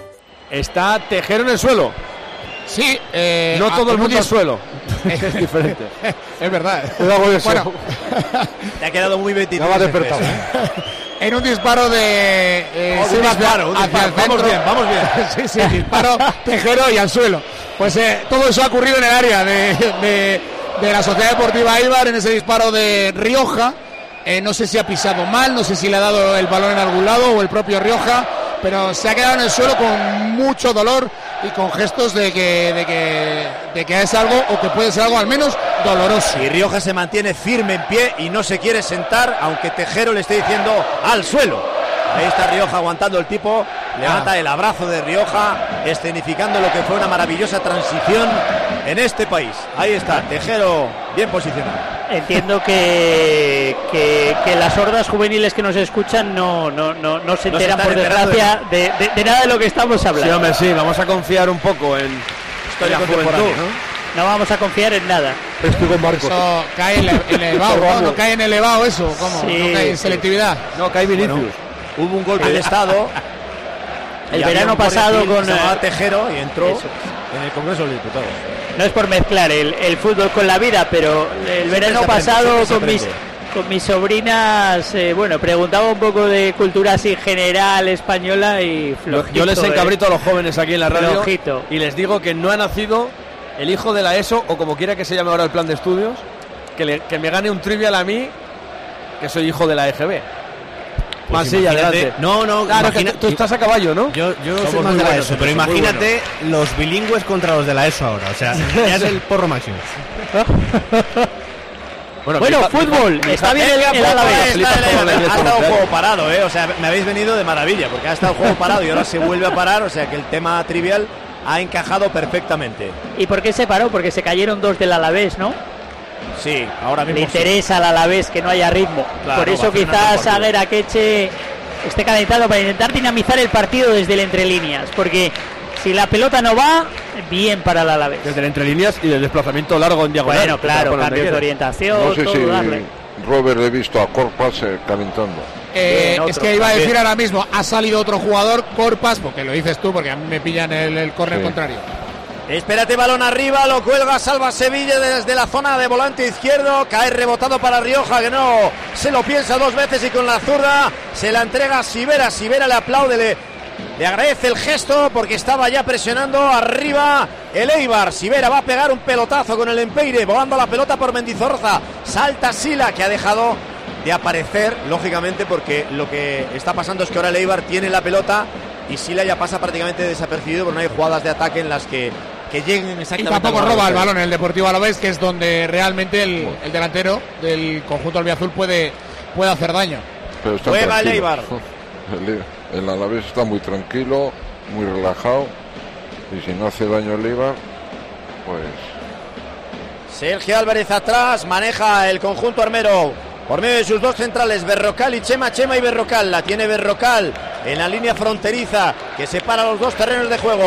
Está Tejero en el suelo. Sí, eh, no todo el mundo dis... al suelo. Es diferente. Es verdad. Bueno, te ha quedado muy veintitrés. No despertado. En un disparo de eh, oh, un disparo, un disparo. Vamos bien, vamos bien. Sí, sí, disparo, Tejero y al suelo. Pues eh, todo eso ha ocurrido en el área de, de, de la Sociedad Deportiva Eibar, en ese disparo de Rioja. Eh, no sé si ha pisado mal, no sé si le ha dado el balón en algún lado o el propio Rioja, pero se ha quedado en el suelo con mucho dolor y con gestos de que, de que, de que es algo, o que puede ser algo al menos doloroso. Y Rioja se mantiene firme en pie y no se quiere sentar, aunque Tejero le esté diciendo al suelo. Ahí está Rioja aguantando el tipo, levanta ah. el abrazo de Rioja, escenificando lo que fue una maravillosa transición en este país. Ahí está, Tejero bien posicionado. Entiendo que, que, que las hordas juveniles que nos escuchan no, no, no, no se enteran, no se por desgracia, de... De, de, de nada de lo que estamos hablando. Sí, hombre, sí, vamos a confiar un poco en historia juventud, ¿no? No vamos a confiar en nada. Estoy con Marcos. Eso cae en el elevado, ¿no? No cae en elevado eso, ¿cómo? Sí, no cae en selectividad. No, cae Vinicius. Bueno, hubo un golpe de estado. El verano pasado con uh, Tejero y entró eso. En el Congreso de los Diputados. No es por mezclar el, el fútbol con la vida, pero el siempre verano pasado con mis, con mis sobrinas, eh, bueno, preguntaba un poco de cultura así general española y flojito. Yo les encabrito eh. a los jóvenes aquí en la radio flojito. Y les digo que no ha nacido el hijo de la ESO, o como quiera que se llame ahora el plan de estudios, que, le, que me gane un trivial a mí, que soy hijo de la E G B. Pues más sí, adelante. No, no, claro, imagina, que tú estás a caballo, ¿no? Yo, yo soy más de la ESO, pero imagínate bueno. los bilingües contra los de la ESO ahora. O sea, ya es el porro máximo. Bueno, bueno mi, fútbol, mi, está mi, bien el, el, el Alavés. Ha estado el juego parado, ¿eh? O sea, me habéis venido de maravilla, porque ha estado el juego parado y ahora se vuelve a parar, o sea que el tema trivial ha encajado perfectamente. ¿Y por qué se paró? Porque se cayeron dos del Alavés, ¿no? Sí, ahora mismo le interesa sí. al Alavés que no haya ritmo. Claro, por eso quizás Aguer Akeche esté calentado para intentar dinamizar el partido desde el entre líneas, porque si la pelota no va, bien para el Alavés. Desde el entre líneas y el desplazamiento largo en diagonal. Bueno, claro, cambios de orientación, no sé todo si darle. Robert he visto a Corpas eh, calentando. Eh, bien, es que iba a decir ahora mismo, ha salido otro jugador, Corpas, porque lo dices tú, porque a mí me pillan el, el córner sí. contrario. Espérate, balón arriba, lo cuelga, salva Sevilla desde la zona de volante izquierdo, cae rebotado para Rioja, que no se lo piensa dos veces y con la zurda se la entrega a Sivera. Sivera le aplaude, le, le agradece el gesto porque estaba ya presionando arriba el Eibar. Sivera va a pegar un pelotazo con el Empeire, volando la pelota por Mendizorroza, salta Sila, que ha dejado de aparecer, lógicamente, porque lo que está pasando es que ahora el Eibar tiene la pelota y Sila ya pasa prácticamente desapercibido, porque no hay jugadas de ataque en las que que lleguen exactamente. Y tampoco roba el balón en el Deportivo Alavés, que es donde realmente el, el delantero del conjunto albiazul puede, puede hacer daño. Juega el Eibar. El, el Alavés está muy tranquilo, muy relajado, y si no hace daño el Eibar, pues... Sergio Álvarez atrás, maneja el conjunto armero por medio de sus dos centrales, Berrocal y Chema, Chema y Berrocal. La tiene Berrocal en la línea fronteriza que separa los dos terrenos de juego.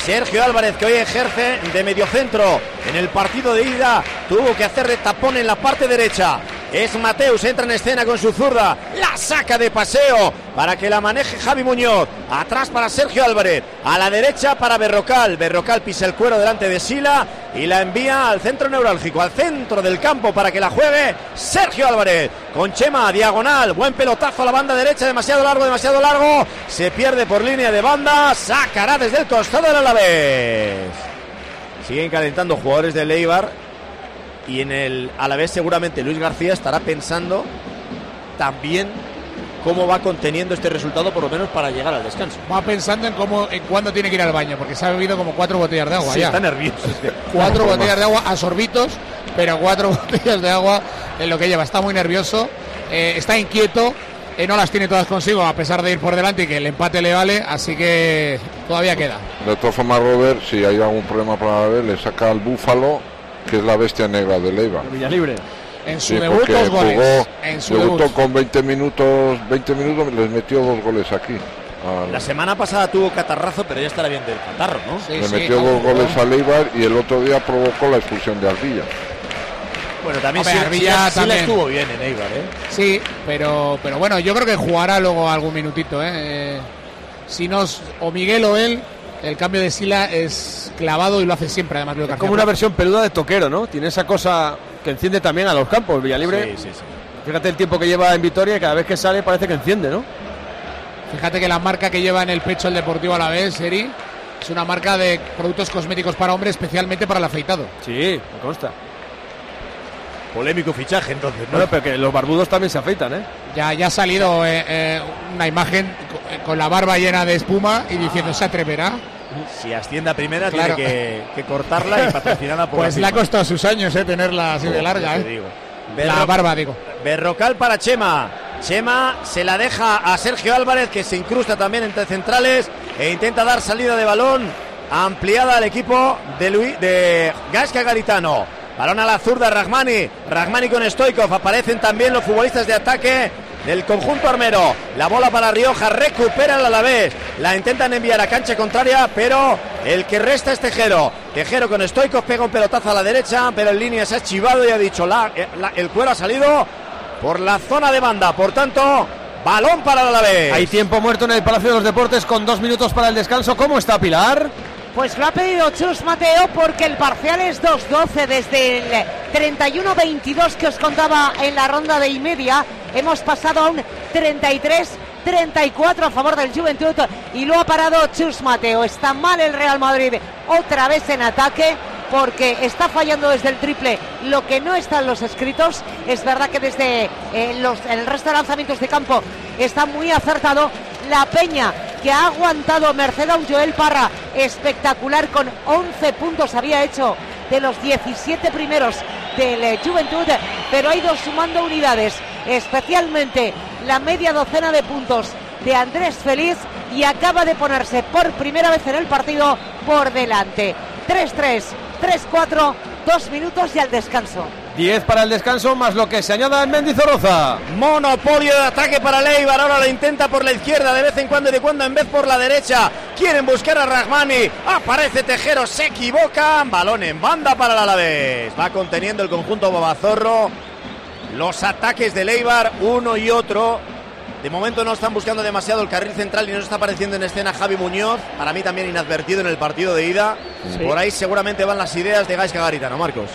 Sergio Álvarez, que hoy ejerce de mediocentro en el partido de ida, tuvo que hacer de tapón en la parte derecha. Es Mateus, entra en escena con su zurda, la saca de paseo para que la maneje Javi Muñoz. Atrás para Sergio Álvarez, a la derecha para Berrocal. Berrocal pisa el cuero delante de Sila y la envía al centro neurálgico, al centro del campo para que la juegue Sergio Álvarez. Con Chema, diagonal, buen pelotazo a la banda derecha, demasiado largo, demasiado largo. Se pierde por línea de banda, sacará desde el costado del Alavés. Siguen calentando jugadores del Eibar. Y en el Alavés seguramente Luis García estará pensando también cómo va conteniendo este resultado, por lo menos para llegar al descanso. Va pensando en cómo, en cuándo tiene que ir al baño, porque se ha bebido como cuatro botellas de agua. Sí, ya. Está nervioso. Cuatro botellas de agua a sorbitos, pero cuatro botellas de agua en lo que lleva. Está muy nervioso, eh, está inquieto, eh, no las tiene todas consigo, a pesar de ir por delante y que el empate le vale, así que todavía queda. De todas formas, Robert, si hay algún problema para la vez, le saca al Búfalo, que es la bestia negra del Eibar. Villalibre. En su sí, debut dos goles. Jugó, en su debutó debut. con veinte minutos, veinte minutos, les metió dos goles aquí. A... La semana pasada tuvo catarrazo, pero ya estará bien del catarro, ¿no? Sí, le sí, metió no, dos no, goles no. al Eibar y el otro día provocó la expulsión de Ardilla. Bueno, también Hombre, sí, Ardilla sí, también. sí la estuvo bien en Eibar, ¿eh? Sí, pero, pero bueno, yo creo que jugará luego algún minutito, ¿eh? Eh, si no, o Miguel o él, el cambio de Sila es clavado y lo hace siempre, además. Luis Es García. como una versión peluda de Toquero, ¿no? Tiene esa cosa que enciende también a los campos, Villalibre. Sí, sí, sí. Fíjate el tiempo que lleva en Vitoria y cada vez que sale parece que enciende, ¿no? Fíjate que la marca que lleva en el pecho el Deportivo Alavés, Eri, es una marca de productos cosméticos para hombres, especialmente para el afeitado. Sí, me consta. Polémico fichaje, entonces, ¿no? Bueno, pero que los barbudos también se afeitan, ¿eh? Ya, ya ha salido eh, eh, una imagen co- con la barba llena de espuma y diciendo, ¿se atreverá? Si asciende a primera, Claro. tiene que, que cortarla y patrocinada por Pues la le ha firma. costado sus años, ¿eh? Tenerla así de larga, Te ¿eh? digo. La Berro- barba, digo. Berrocal para Chema. Chema se la deja a Sergio Álvarez, que se incrusta también entre centrales e intenta dar salida de balón ampliada al equipo de, Luis, de Gaizka Garitano. Balón a la zurda, Rahmani. Rahmani con Stoikov. Aparecen también los futbolistas de ataque del conjunto armero. La bola para Rioja, recupera el Alavés. La intentan enviar a cancha contraria, pero el que resta es Tejero. Tejero con Stoikov pega un pelotazo a la derecha, pero en línea se ha chivado y ha dicho la, la, el cuero ha salido por la zona de banda. Por tanto, balón para el Alavés. Hay tiempo muerto en el Palacio de los Deportes con dos minutos para el descanso. ¿Cómo está Pilar? Pues lo ha pedido Chus Mateo porque el parcial es dos doce desde el treinta y uno veintidós que os contaba en la ronda de y media. Hemos pasado a un treinta y tres treinta y cuatro a favor del Juventud y lo ha parado Chus Mateo. Está mal el Real Madrid otra vez en ataque porque está fallando desde el triple lo que no está en los escritos. Es verdad que desde eh, los, el resto de lanzamientos de campo está muy acertado. La Peña, que ha aguantado merced a un Joel Parra espectacular, con once puntos había hecho de los diecisiete primeros del eh, Juventud, pero ha ido sumando unidades, especialmente la media docena de puntos de Andrés Feliz, y acaba de ponerse por primera vez en el partido por delante. tres tres, tres cuatro, dos minutos y al descanso. diez para el descanso, más lo que se añada en Mendizorroza. Monopolio de ataque para Leibar. Ahora lo intenta por la izquierda, de vez en cuando y de cuando en vez por la derecha. Quieren buscar a Rahmani. Aparece Tejero, se equivoca. Balón en banda para el Alavés. Va conteniendo el conjunto Babazorro los ataques de Leibar, uno y otro. De momento no están buscando demasiado el carril central y no está apareciendo en escena Javi Muñoz. Para mí también inadvertido en el partido de ida. Sí. Por ahí seguramente van las ideas de Gaizka Garitano, Marcos.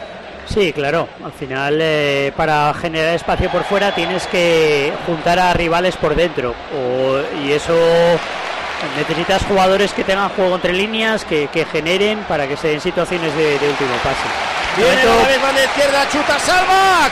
Sí, claro. Al final, eh, para generar espacio por fuera tienes que juntar a rivales por dentro. O, y eso necesitas jugadores que tengan juego entre líneas, que, que generen para que se den situaciones de, de último pase. Viene Momento- otra vez banda izquierda, chuta, salva,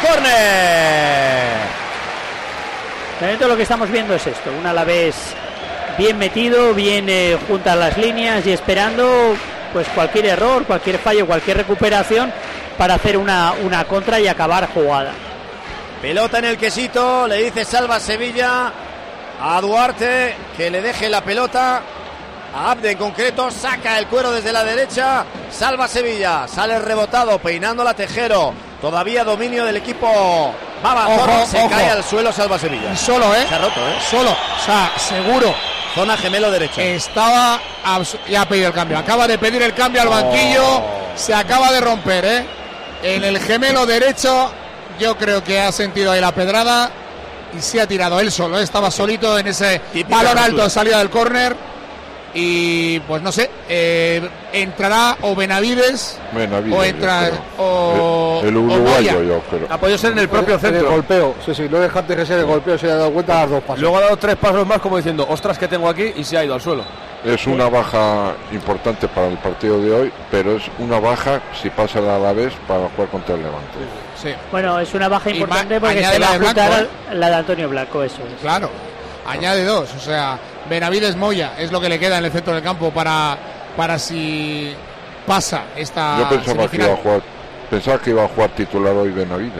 córner. De momento lo que estamos viendo es esto, un Alavés bien metido, bien eh, junto a las líneas y esperando pues cualquier error, cualquier fallo, cualquier recuperación para hacer una, una contra y acabar jugada. Pelota en el quesito, le dice Salva Sevilla a Duarte que le deje la pelota. A Abde en concreto, saca el cuero desde la derecha. Salva Sevilla, sale rebotado, peinándola Tejero. Todavía dominio del equipo Babazorro. Ojo, Se ojo. cae al suelo Salva Sevilla. Y solo, ¿eh? Se ha roto, ¿eh? Solo. O sea, seguro, zona gemelo derecha. Estaba, ya ha pedido el cambio, acaba de pedir el cambio al banquillo, oh. se acaba de romper, ¿eh? En el gemelo derecho, yo creo que ha sentido ahí la pedrada y se ha tirado él solo, ¿eh? Estaba solito en ese Típica balón alto de salida del córner. Y pues no sé, eh, entrará o Benavides, Benavides o entra o el, el uruguayo, yo creo. Ha podido ser en el propio el, centro. El golpeo, sí, sí, no dejaste que sea el golpeo, se ha dado cuenta a dar dos pasos. Luego ha dado tres pasos más como diciendo, ostras, que tengo aquí, y se ha ido al suelo. Es una baja importante para el partido de hoy, pero es una baja si pasa el Alavés para jugar contra el Levante. Sí. Bueno, es una baja importante ma- porque se va a juntar Blanco, ¿eh? la de Antonio Blanco, eso es. Claro, añade dos, o sea, Benavides Moya es lo que le queda en el centro del campo para, para si pasa esta Yo pensaba semifinal. que iba a jugar, pensaba que iba a jugar titular hoy Benavides.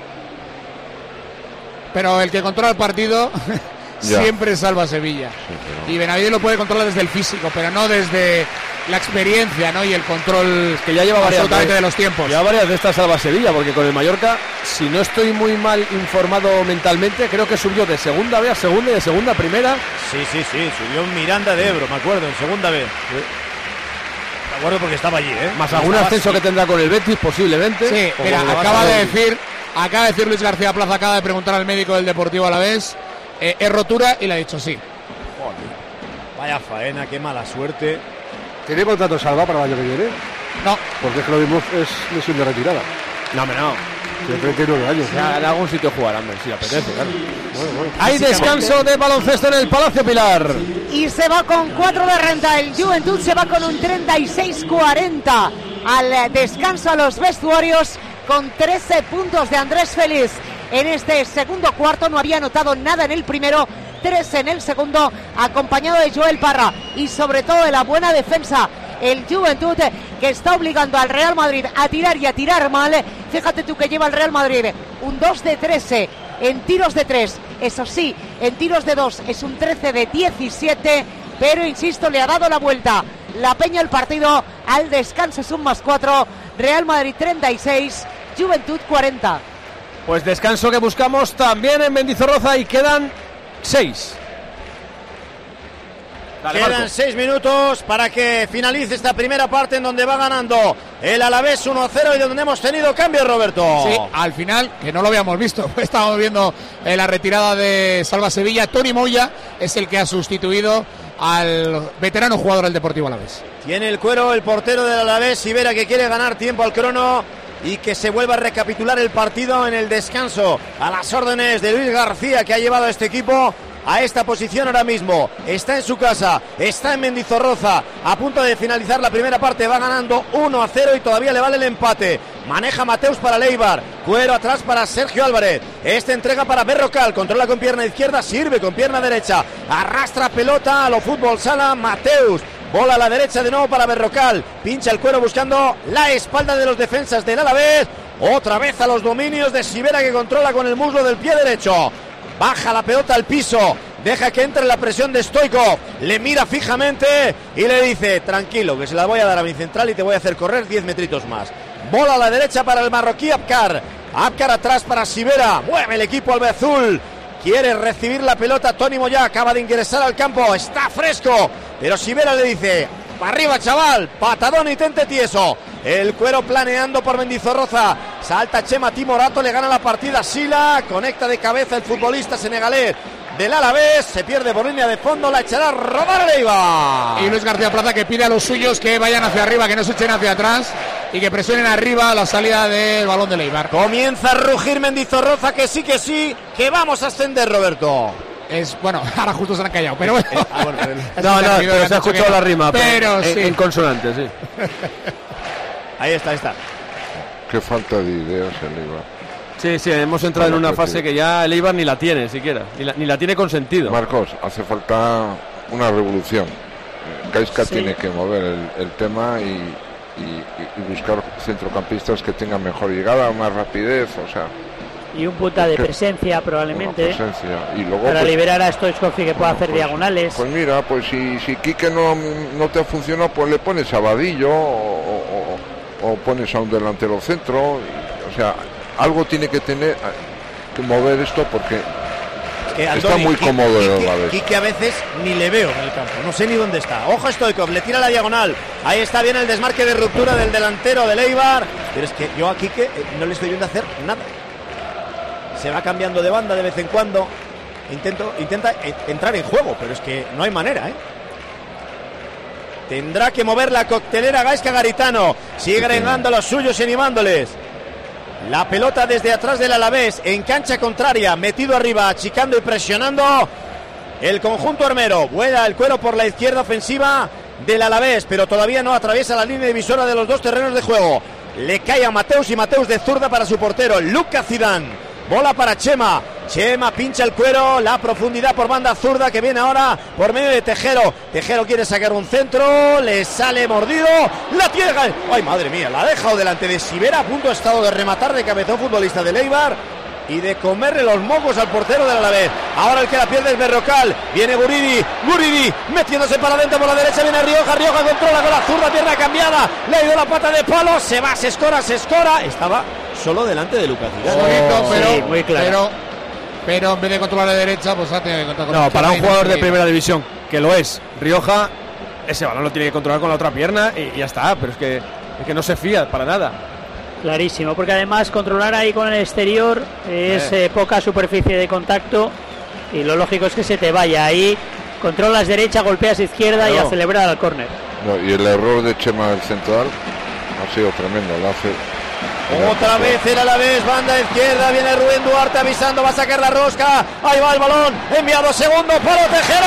Pero el que controla el partido siempre salva a Sevilla. Sí, pero... Y Benavides lo puede controlar desde el físico, pero no desde la experiencia, ¿no? Y el control que ya lleva varias absolutamente de, de los tiempos. Lleva varias de estas salva a Sevilla, porque con el Mallorca, si no estoy muy mal informado mentalmente, creo que subió de segunda B a segunda y de segunda a primera. Sí, sí, sí, subió en Miranda de Ebro, me acuerdo, en segunda B. Sí. Me acuerdo porque estaba allí, ¿eh? Más algún ascenso así que tendrá con el Betis, posiblemente. Sí, mira, acaba de decir, acaba de decir Luis García Plaza, acaba de preguntar al médico del Deportivo Alavés, eh, es rotura y le ha dicho sí. Joder, vaya faena, qué mala suerte. ¿Tiene contrato salva para el año que viene? No. Porque es que lo mismo es lesión de retirada. No, hombre, no. Tiene treinta y nueve años. Ya, en algún sitio jugarán, si apetece, claro. Bueno, bueno. Hay descanso de baloncesto en el Palacio Pilar. Y se va con cuatro de renta. El Juventud se va con un treinta y seis cuarenta al descanso a los vestuarios con trece puntos de Andrés Félix. En este segundo cuarto no había anotado nada en el primero, tres en el segundo, acompañado de Joel Parra y sobre todo de la buena defensa. El Juventud que está obligando al Real Madrid a tirar y a tirar mal. Fíjate tú que lleva el Real Madrid un dos de trece en tiros de tres, eso sí, en tiros de dos es un trece de diecisiete, pero insisto, le ha dado la vuelta la Peña el partido. Al descanso es un más cuatro, Real Madrid treinta y seis, Juventud cuarenta. Pues descanso que buscamos también en Mendizorroza y quedan seis. Dale, Quedan Marco. seis minutos para que finalice esta primera parte en donde va ganando el Alavés uno a cero y donde hemos tenido cambios, Roberto. Sí, al final, que no lo habíamos visto, estábamos viendo eh, la retirada de Salva Sevilla. Tony Moya es el que ha sustituido al veterano jugador del Deportivo Alavés. Tiene el cuero el portero del Alavés, Ibera, que quiere ganar tiempo al crono y que se vuelva a recapitular el partido en el descanso a las órdenes de Luis García, que ha llevado a este equipo a esta posición ahora mismo. Está en su casa, está en Mendizorroza, a punto de finalizar la primera parte, va ganando uno a cero y todavía le vale el empate. Maneja Mateus para Leibar, cuero atrás para Sergio Álvarez, esta entrega para Berrocal, controla con pierna izquierda, sirve con pierna derecha, arrastra pelota a lo fútbol sala Mateus. Bola a la derecha de nuevo para Berrocal, pincha el cuero buscando la espalda de los defensas del Alavés. Otra vez a los dominios de Sivera, que controla con el muslo del pie derecho. Baja la pelota al piso, deja que entre la presión de Stoikov, le mira fijamente y le dice: tranquilo, que se la voy a dar a mi central y te voy a hacer correr diez metritos más. Bola a la derecha para el marroquí Abkar, Abkar atrás para Sivera, mueve el equipo albiazul. Quiere recibir la pelota Tony Moya, acaba de ingresar al campo, está fresco, pero Sivera le dice: para arriba, chaval, patadón y tente tieso. El cuero planeando por Mendizorroza, salta Chema Timorato, le gana la partida Sila, conecta de cabeza el futbolista senegalés del Alavés, se pierde por línea de fondo, la echará a rodar Leiva. Y Luis García Plaza, que pide a los suyos que vayan hacia arriba, que no se echen hacia atrás y que presionen arriba la salida del balón de Leibar. Comienza a rugir Mendizorroza, que sí, que sí, que vamos a ascender, Roberto. Es bueno, ahora justo se han callado, pero bueno. Ah, bueno no, no, pero se ha escuchado la rima, pero, pero en, sí. en consonante, sí. Ahí está, ahí está. Qué falta de ideas el Eibar. Sí, sí, hemos entrado en una fase que ya el Eibar ni la tiene siquiera, ni la, ni la tiene con sentido. Marcos, hace falta una revolución. Gaisca sí. tiene que mover el, el tema y, y, y buscar centrocampistas que tengan mejor llegada, más rapidez, o sea. Y un punta de presencia probablemente presencia. Y luego, para pues, liberar a Stoichkov y que pueda hacer pues, diagonales. Pues mira, pues si, si Quique no, no te ha funcionado, pues le pones a Vadillo o, o, o pones a un delantero centro, y, o sea, algo tiene que tener que mover esto, porque que está Andoni, muy Quique, cómodo el Quique, Alavés. Quique a veces ni le veo en el campo, no sé ni dónde está. Ojo Stoikov, le tira la diagonal. Ahí está bien el desmarque de ruptura del delantero del Eibar. Pero es que yo a Quique eh, no le estoy viendo hacer nada. Se va cambiando de banda de vez en cuando. Intento, intenta eh, entrar en juego, pero es que no hay manera, ¿eh? Tendrá que mover la coctelera Gaizka Garitano. Sigue arengando a los suyos y animándoles. La pelota desde atrás del Alavés, en cancha contraria, metido arriba, achicando y presionando el conjunto armero. Vuela el cuero por la izquierda ofensiva del Alavés, pero todavía no atraviesa la línea divisora de los dos terrenos de juego. Le cae a Mateus y Mateus de zurda para su portero, Luka Zidane. Bola para Chema. Chema pincha el cuero, la profundidad por banda zurda que viene ahora por medio de Tejero. Tejero quiere sacar un centro, le sale mordido, la tiene. Ay, madre mía, la ha dejado delante de Sivera, a punto ha estado de rematar de cabezón futbolista del Eibar y de comerle los mocos al portero del Alavés. Ahora el que la pierde es Berrocal. Viene Guridi, Guridi metiéndose para adentro por la derecha, viene Rioja, Rioja controla con la zurda, pierna cambiada, le ha ido la pata de palo, se va, se escora, se escora. Estaba solo delante de Lucas Zidane. Bonito, pero, sí, muy claro. pero, pero en vez de controlar la derecha, pues ha tenido que controlar con No, el para un izquierda jugador y- de primera división, que lo es, Rioja, ese balón lo tiene que controlar con la otra pierna y, y ya está, pero es que, es que no se fía para nada. Clarísimo, porque además controlar ahí con el exterior es Eh. eh, poca superficie de contacto y lo lógico es que se te vaya ahí, controlas derecha, golpeas izquierda y Claro. a celebrar al córner. No, y el error de Chema del central ha sido tremendo. Lo hace. Otra vez el Alavés, banda izquierda, viene Rubén Duarte avisando, va a sacar la rosca, ahí va el balón, enviado segundo, palo Tejero,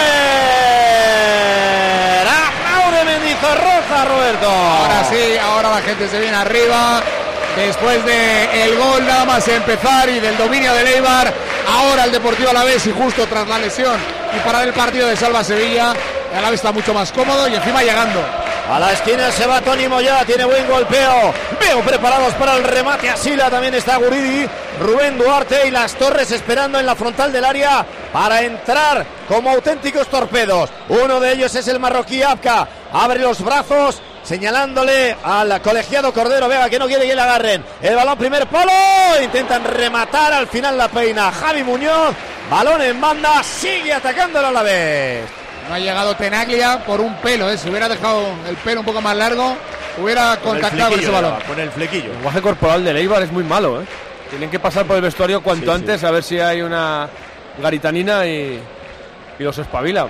córner. Aplaude Mendizorroza, Roberto. Ahora sí, ahora la gente se viene arriba. Después de el gol nada más empezar y del dominio del Eibar, ahora el Deportivo Alavés y justo tras la lesión y para el partido de Salva Sevilla, el Alavés está mucho más cómodo y encima llegando. A la esquina se va Tony Moyá, tiene buen golpeo. Veo preparados para el remate a Sila, también está Guridi, Rubén Duarte y Las Torres esperando en la frontal del área para entrar como auténticos torpedos. Uno de ellos es el marroquí Abka, abre los brazos señalándole al colegiado Cordero Vega que no quiere que le agarren. El balón primer palo, intentan rematar, al final la peina Javi Muñoz, balón en banda, sigue atacando el Alavés. No ha llegado Tenaglia por un pelo, ¿eh? Si hubiera dejado el pelo un poco más largo, hubiera contactado con ese balón. Con el flequillo. El lenguaje corporal del Eibar es muy malo, ¿eh? Tienen que pasar por el vestuario cuanto Sí, sí. antes a ver si hay una garitanina y, y los espabila.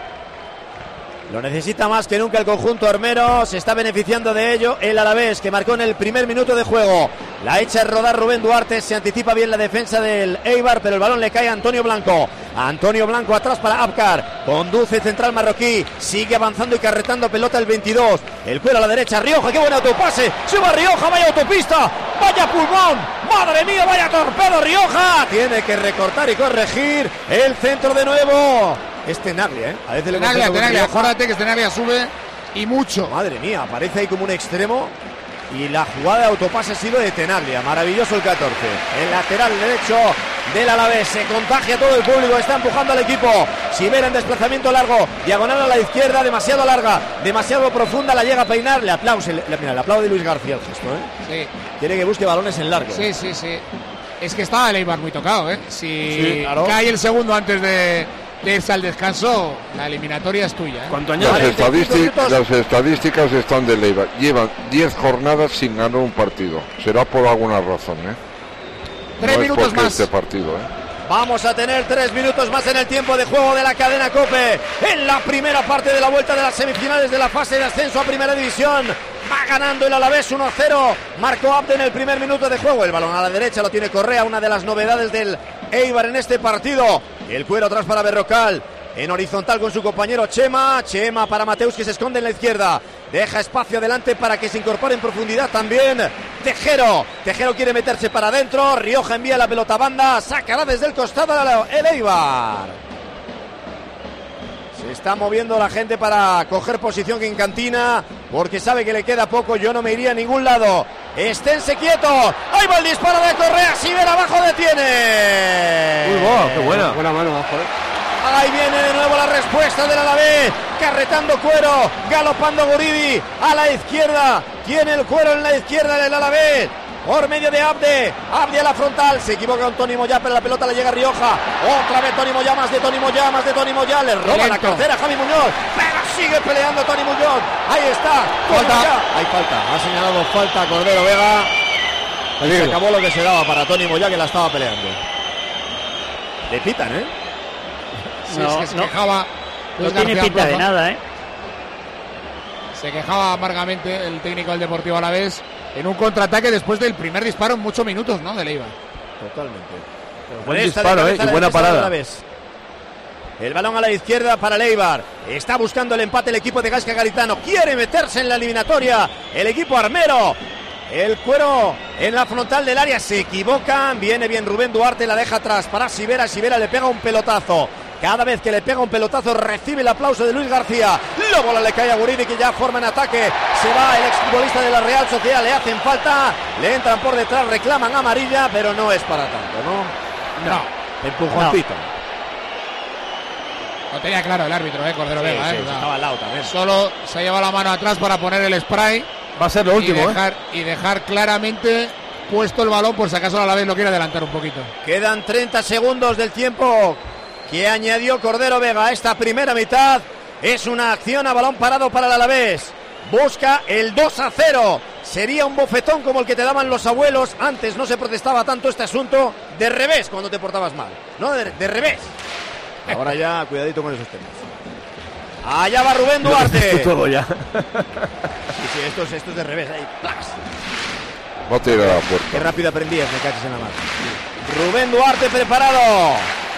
Lo necesita más que nunca el conjunto armero, se está beneficiando de ello el Alavés, que marcó en el primer minuto de juego. La echa rodar Rubén Duarte, se anticipa bien la defensa del Eibar, pero el balón le cae a Antonio Blanco. Antonio Blanco atrás para Abkar, conduce central marroquí, sigue avanzando y carretando pelota el veintidós. El cuero a la derecha, Rioja, qué buen autopase, suba Rioja, vaya autopista, vaya pulmón, madre mía, vaya torpedo Rioja. Tiene que recortar y corregir el centro de nuevo. Es Tenaglia, ¿eh? A veces le Tenaglia, confundo con Tenaglia, Rioja. acuérdate que Tenaglia sube y mucho. Madre mía, aparece ahí como un extremo. Y la jugada de autopase ha sido de Tenaglia. Maravilloso el catorce. El lateral derecho del Alavés. Se contagia todo el público. Está empujando al equipo. Sivera en desplazamiento largo. Diagonal a la izquierda. Demasiado larga. Demasiado profunda. La llega a peinar. Le aplaude. Le, mira, le aplaude Luis García el gesto, ¿eh? Sí. Quiere que busque balones en largo. Sí, sí, sí. Es que estaba el Eibar muy tocado, ¿eh? Si Sí, claro. cae el segundo antes de, de irse al descanso, la eliminatoria es tuya, ¿eh? ¿Cuánto Las, añade? estadísticas, las estadísticas están de Eibar. Llevan diez jornadas sin ganar un partido. Será por alguna razón, ¿eh? Tres No es minutos porque más. este partido, ¿eh? Vamos a tener tres minutos más en el tiempo de juego de la cadena COPE. En la primera parte de la vuelta de las semifinales de la fase de ascenso a Primera División. Va ganando el Alavés uno cero. Marcó Abde en el primer minuto de juego. El balón a la derecha lo tiene Correa, una de las novedades del Eibar en este partido. El cuero atrás para Berrocal. En horizontal con su compañero Chema. Chema para Mateus, que se esconde en la izquierda. Deja espacio adelante para que se incorpore en profundidad también Tejero. Tejero quiere meterse para adentro. Rioja envía la pelota a banda. Sacará desde el costado el Eibar. Se está moviendo la gente para coger posición en cantina, porque sabe que le queda poco. Yo no me iría a ningún lado. Esténse quietos. Ahí va el disparo de Correa. Sivera abajo detiene. Uy, wow, qué buena. Buena mano, joder. Ahí viene de nuevo la respuesta del Alavés. Carretando cuero. Galopando Guridi a la izquierda. Tiene el cuero en la izquierda del Alavés. por medio de Abde. Abde a la frontal, se equivoca con Tony Moyá, pero la pelota le llega a Rioja. Otra vez Tony Moyá, más de Tony Moyá, más de Tony Moyá. Le roba Lento. la cartera a Javi Muñoz, pero sigue peleando Tony Muñoz. Ahí está, falta. Hay falta, ha señalado falta Cordero Vega. Y se acabó lo que se daba para Tony Moyá, que la estaba peleando. Le pitan, ¿eh? Sí, no, es que se no. quejaba. No tiene pinta de nada, ¿eh? Se quejaba amargamente el técnico del Deportivo Alavés en un contraataque después del primer disparo en muchos minutos, ¿no? De Leibar. Totalmente. Buen disparo, ¿eh? Y buena parada. El balón a la izquierda para Leibar. Está buscando el empate el equipo de Gaizka Garitano. Quiere meterse en la eliminatoria el equipo armero. El cuero en la frontal del área, se equivoca. Viene bien Rubén Duarte, la deja atrás para Sivera. Sivera le pega un pelotazo. Cada vez que le pega un pelotazo recibe el aplauso de Luis García. La bola le cae a Guridi, que ya forma en ataque. Se va el exfutbolista de la Real Sociedad, le hacen falta. Le entran por detrás, reclaman amarilla, pero no es para tanto, ¿no? No. Empujoncito. No. Lo tenía claro el árbitro, ¿eh? Cordero sí, Vega, sí, ¿eh? Sí, estaba al lado también. Solo se lleva la mano atrás para poner el spray. Va a ser lo último, y dejar, ¿eh? Y dejar claramente puesto el balón por si acaso a la vez lo quiere adelantar un poquito. Quedan treinta segundos del tiempo que añadió Cordero Vega a esta primera mitad. Es una acción a balón parado para el Alavés. Busca el dos a cero. Sería un bofetón como el que te daban los abuelos. Antes no se protestaba tanto este asunto de revés cuando te portabas mal. No, de, de revés. Ahora ya, cuidadito con esos temas. Allá va Rubén Duarte. Todo ya. Sí, sí, esto es, esto es de revés. Ahí, ¡plax! Va a tirar a la puerta. Qué rápido aprendías, me cachas en la mano. Rubén Duarte preparado.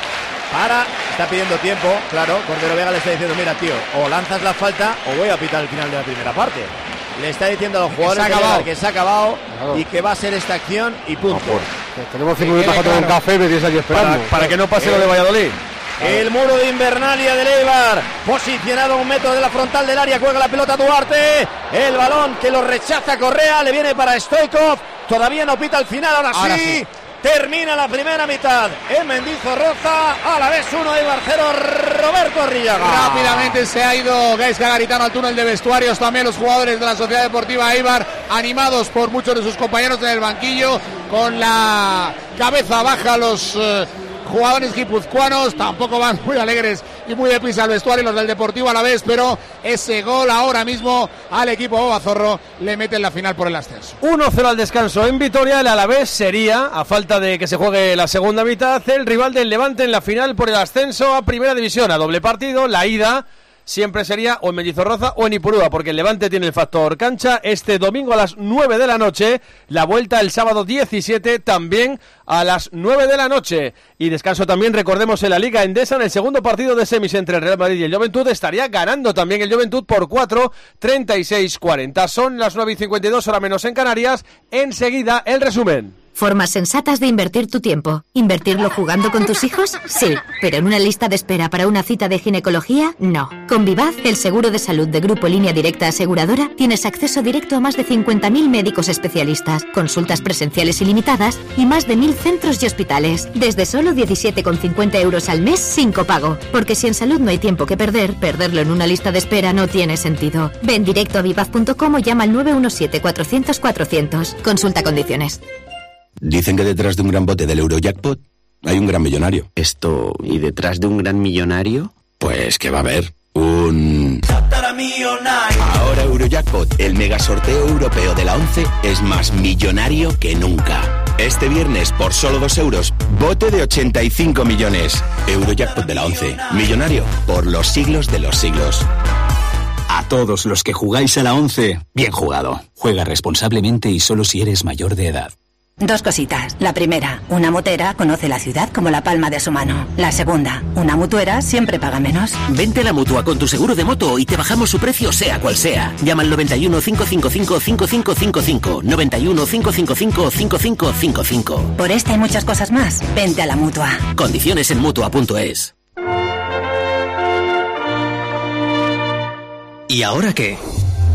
Para, está pidiendo tiempo, claro. Cordero Vega le está diciendo, mira tío, o lanzas la falta o voy a pitar el final de la primera parte. Le está diciendo a los jugadores que se ha acabado, que se ha acabado claro. Y que va a ser esta acción y punto. No, tenemos cinco minutos para tomar un café y me tienes aquí esperando. Para, para que no pase eh, lo de Valladolid. El muro de Invernalia de Leibar, posicionado a un metro de la frontal del área, juega la pelota Duarte. El balón que lo rechaza Correa, le viene para Stoikov. Todavía no pita el final, ahora, ahora sí. sí. Termina la primera mitad en Mendizorroza, a la vez uno, Eibar cero, Roberto Arrillaga. Rápidamente se ha ido Gaizka Garitano al túnel de vestuarios, también los jugadores de la Sociedad Deportiva Eibar, animados por muchos de sus compañeros en el banquillo, con la cabeza baja los eh, jugadores guipuzcoanos, tampoco van muy alegres y muy de prisa al vestuario los del Deportivo Alavés, pero ese gol ahora mismo al equipo Bobazorro le mete en la final por el ascenso. uno cero al descanso en Vitoria. El Alavés sería, a falta de que se juegue la segunda mitad, el rival del Levante en la final por el ascenso a Primera División. A doble partido, la ida siempre sería o en Mendizorroza o en Ipurúa, porque el Levante tiene el factor cancha. Este domingo a las nueve de la noche, la vuelta el sábado diecisiete también a las nueve de la noche. Y descanso también, recordemos, en la Liga Endesa, en el segundo partido de semis entre el Real Madrid y el Juventud. Estaría ganando también el Juventud por cuatro, treinta y seis cuarenta. Son las nueve y cincuenta y dos, hora menos en Canarias. Enseguida el resumen. Formas sensatas de invertir tu tiempo. ¿Invertirlo jugando con tus hijos? Sí, pero en una lista de espera para una cita de ginecología, no. Con Vivaz, el seguro de salud de Grupo Línea Directa Aseguradora, tienes acceso directo a más de cincuenta mil médicos especialistas, consultas presenciales ilimitadas y más de mil centros y hospitales. Desde solo diecisiete con cincuenta euros al mes sin copago. Porque si en salud no hay tiempo que perder, perderlo en una lista de espera no tiene sentido. Ven directo a vivaz punto com o llama al nueve uno siete, cuatrocientos, cuatrocientos. Consulta condiciones. Dicen que detrás de un gran bote del Eurojackpot hay un gran millonario. Esto, ¿y detrás de un gran millonario? Pues que va a haber un... Ahora Eurojackpot, el mega sorteo europeo de la once, es más millonario que nunca. Este viernes, por solo dos euros, bote de ochenta y cinco millones. Eurojackpot de la once, millonario por los siglos de los siglos. A todos los que jugáis a la once, bien jugado. Juega responsablemente y solo si eres mayor de edad. Dos cositas. La primera, una motera conoce la ciudad como la palma de su mano. La segunda, una mutuera siempre paga menos. Vente a la Mutua con tu seguro de moto y te bajamos su precio sea cual sea. Llama al noventa y uno, cinco cinco cinco, cinco cinco cinco cinco. noventa y uno, cinco cinco cinco, cinco cinco cinco cinco. Por esta y muchas cosas más, vente a la Mutua. Condiciones en Mutua punto es. ¿Y ahora qué?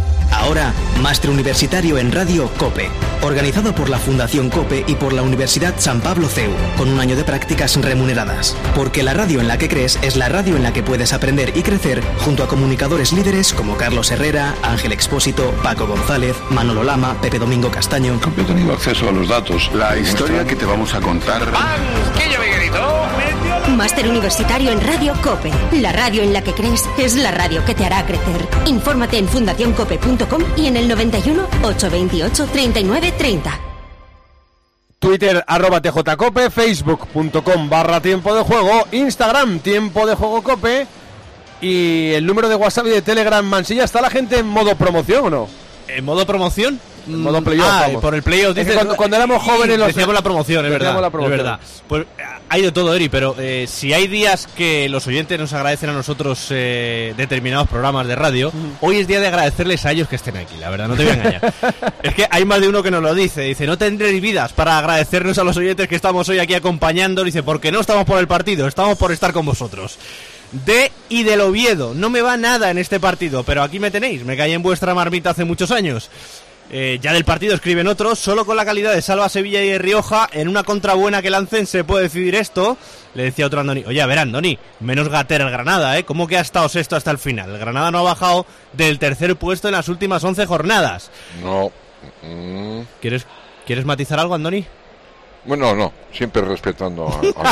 Ahora, máster universitario en Radio COPE, organizado por la Fundación COPE y por la Universidad San Pablo C E U, con un año de prácticas remuneradas. Porque la radio en la que crees es la radio en la que puedes aprender y crecer junto a comunicadores líderes como Carlos Herrera, Ángel Expósito, Paco González, Manolo Lama, Pepe Domingo Castaño. Yo he tenido acceso a los datos. La historia que te vamos a contar. ¡Banquillo, Miguelito! Máster universitario en Radio COPE. La radio en la que crees es la radio que te hará crecer. Infórmate en fundación cope punto com y en el noventa y uno, ochocientos veintiocho, treinta y nueve treinta. Twitter, arroba tjcope, facebook punto com barra tiempo de juego, Instagram, tiempo de juego cope, y el número de WhatsApp y de Telegram, Mansilla. ¿Está la gente en modo promoción o no? ¿En modo promoción? En modo playoff, ah, vamos. por el playoff. Es que cuando, cuando éramos jóvenes los decíamos la promoción, es verdad, la promoción. es verdad. Pues hay de todo, Eri, pero eh, si hay días que los oyentes nos agradecen a nosotros eh, determinados programas de radio, mm. hoy es día de agradecerles a ellos que estén aquí, la verdad, no te voy a engañar. Es que hay más de uno que nos lo dice, dice, no tendréis vidas para agradecernos a los oyentes que estamos hoy aquí acompañando, dice, porque no estamos por el partido, estamos por estar con vosotros. De y del Oviedo, no me va nada en este partido, pero aquí me tenéis, me caí en vuestra marmita hace muchos años. Eh, ya del partido escriben otros, solo con la calidad de Salva Sevilla y de Rioja, en una contra buena que lancen se puede decidir esto. Le decía otro a Andoni, oye, a ver Andoni, menos gatera el Granada, ¿eh? ¿Cómo que ha estado sexto hasta el final? El Granada no ha bajado del tercer puesto en las últimas once jornadas. No. Mm. ¿Quieres, ¿Quieres matizar algo, Andoni? Bueno, no, siempre respetando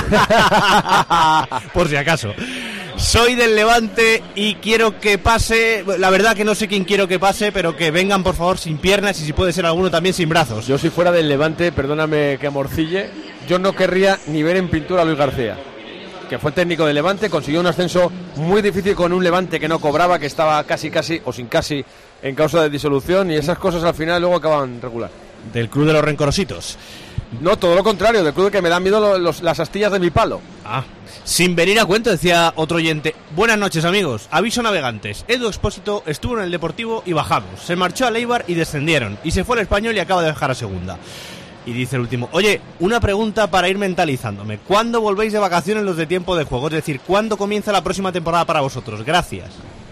a, a... Por si acaso. Soy del Levante y quiero que pase, la verdad que no sé quién quiero que pase, pero que vengan por favor sin piernas y si puede ser alguno también sin brazos. Yo si fuera del Levante, perdóname que amorcille, yo no querría ni ver en pintura a Luis García, que fue técnico del Levante, consiguió un ascenso muy difícil con un Levante que no cobraba, que estaba casi casi o sin casi en causa de disolución, y esas cosas al final luego acaban regular. Del club de los rencorositos. No, todo lo contrario, del club que me dan miedo los, los, las astillas de mi palo. Ah, sin venir a cuento, decía otro oyente. Buenas noches, amigos. Aviso navegantes. Edu Expósito estuvo en el Deportivo y bajamos. Se marchó al Eibar y descendieron. Y se fue al Español y acaba de dejar a segunda. Y dice el último, oye, una pregunta para ir mentalizándome. ¿Cuándo volvéis de vacaciones los de tiempo de juego? Es decir, ¿cuándo comienza la próxima temporada para vosotros? Gracias.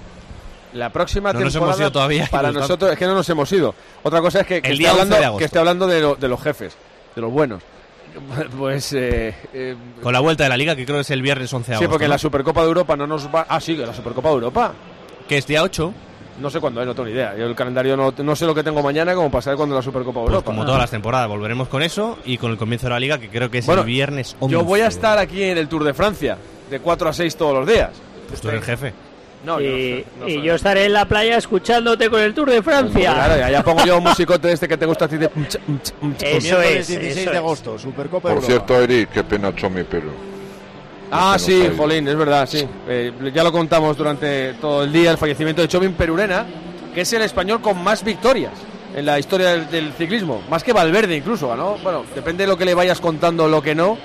La próxima no temporada nos hemos ido todavía, para nosotros es que no nos hemos ido. Otra cosa es que, que, esté, hablando, que esté hablando de, lo, de los jefes, de los buenos. Pues eh, eh, con la vuelta de la Liga, que creo que es el viernes once de agosto. Sí, porque ¿no? la Supercopa de Europa no nos va... Ah, sí, la Supercopa de Europa. ¿Que es día ocho? No sé cuándo es, no tengo ni idea. Yo el calendario no, no sé lo que tengo mañana como para saber cuándo es la Supercopa de pues Europa. Como ah. todas las temporadas, volveremos con eso y con el comienzo de la Liga, que creo que es bueno, el viernes once. Yo voy a estar aquí en el Tour de Francia, de cuatro a seis todos los días. Pues tú eres el jefe. No, y, yo, no sé, no y yo estaré en la playa escuchándote con el Tour de Francia. Claro, ya, ya pongo yo un musicote este que te gusta a ti de... Eso es, dieciséis eso de es. agosto, Supercopa Por Europa. cierto, Eri, qué pena Chomi, pero... Ah, sí, no jolín, es verdad, sí. Eh, ya lo contamos durante todo el día, el fallecimiento de Chomin Perurena, que es el español con más victorias en la historia del, del ciclismo. Más que Valverde incluso, ¿no? Bueno, depende de lo que le vayas contando, lo que no.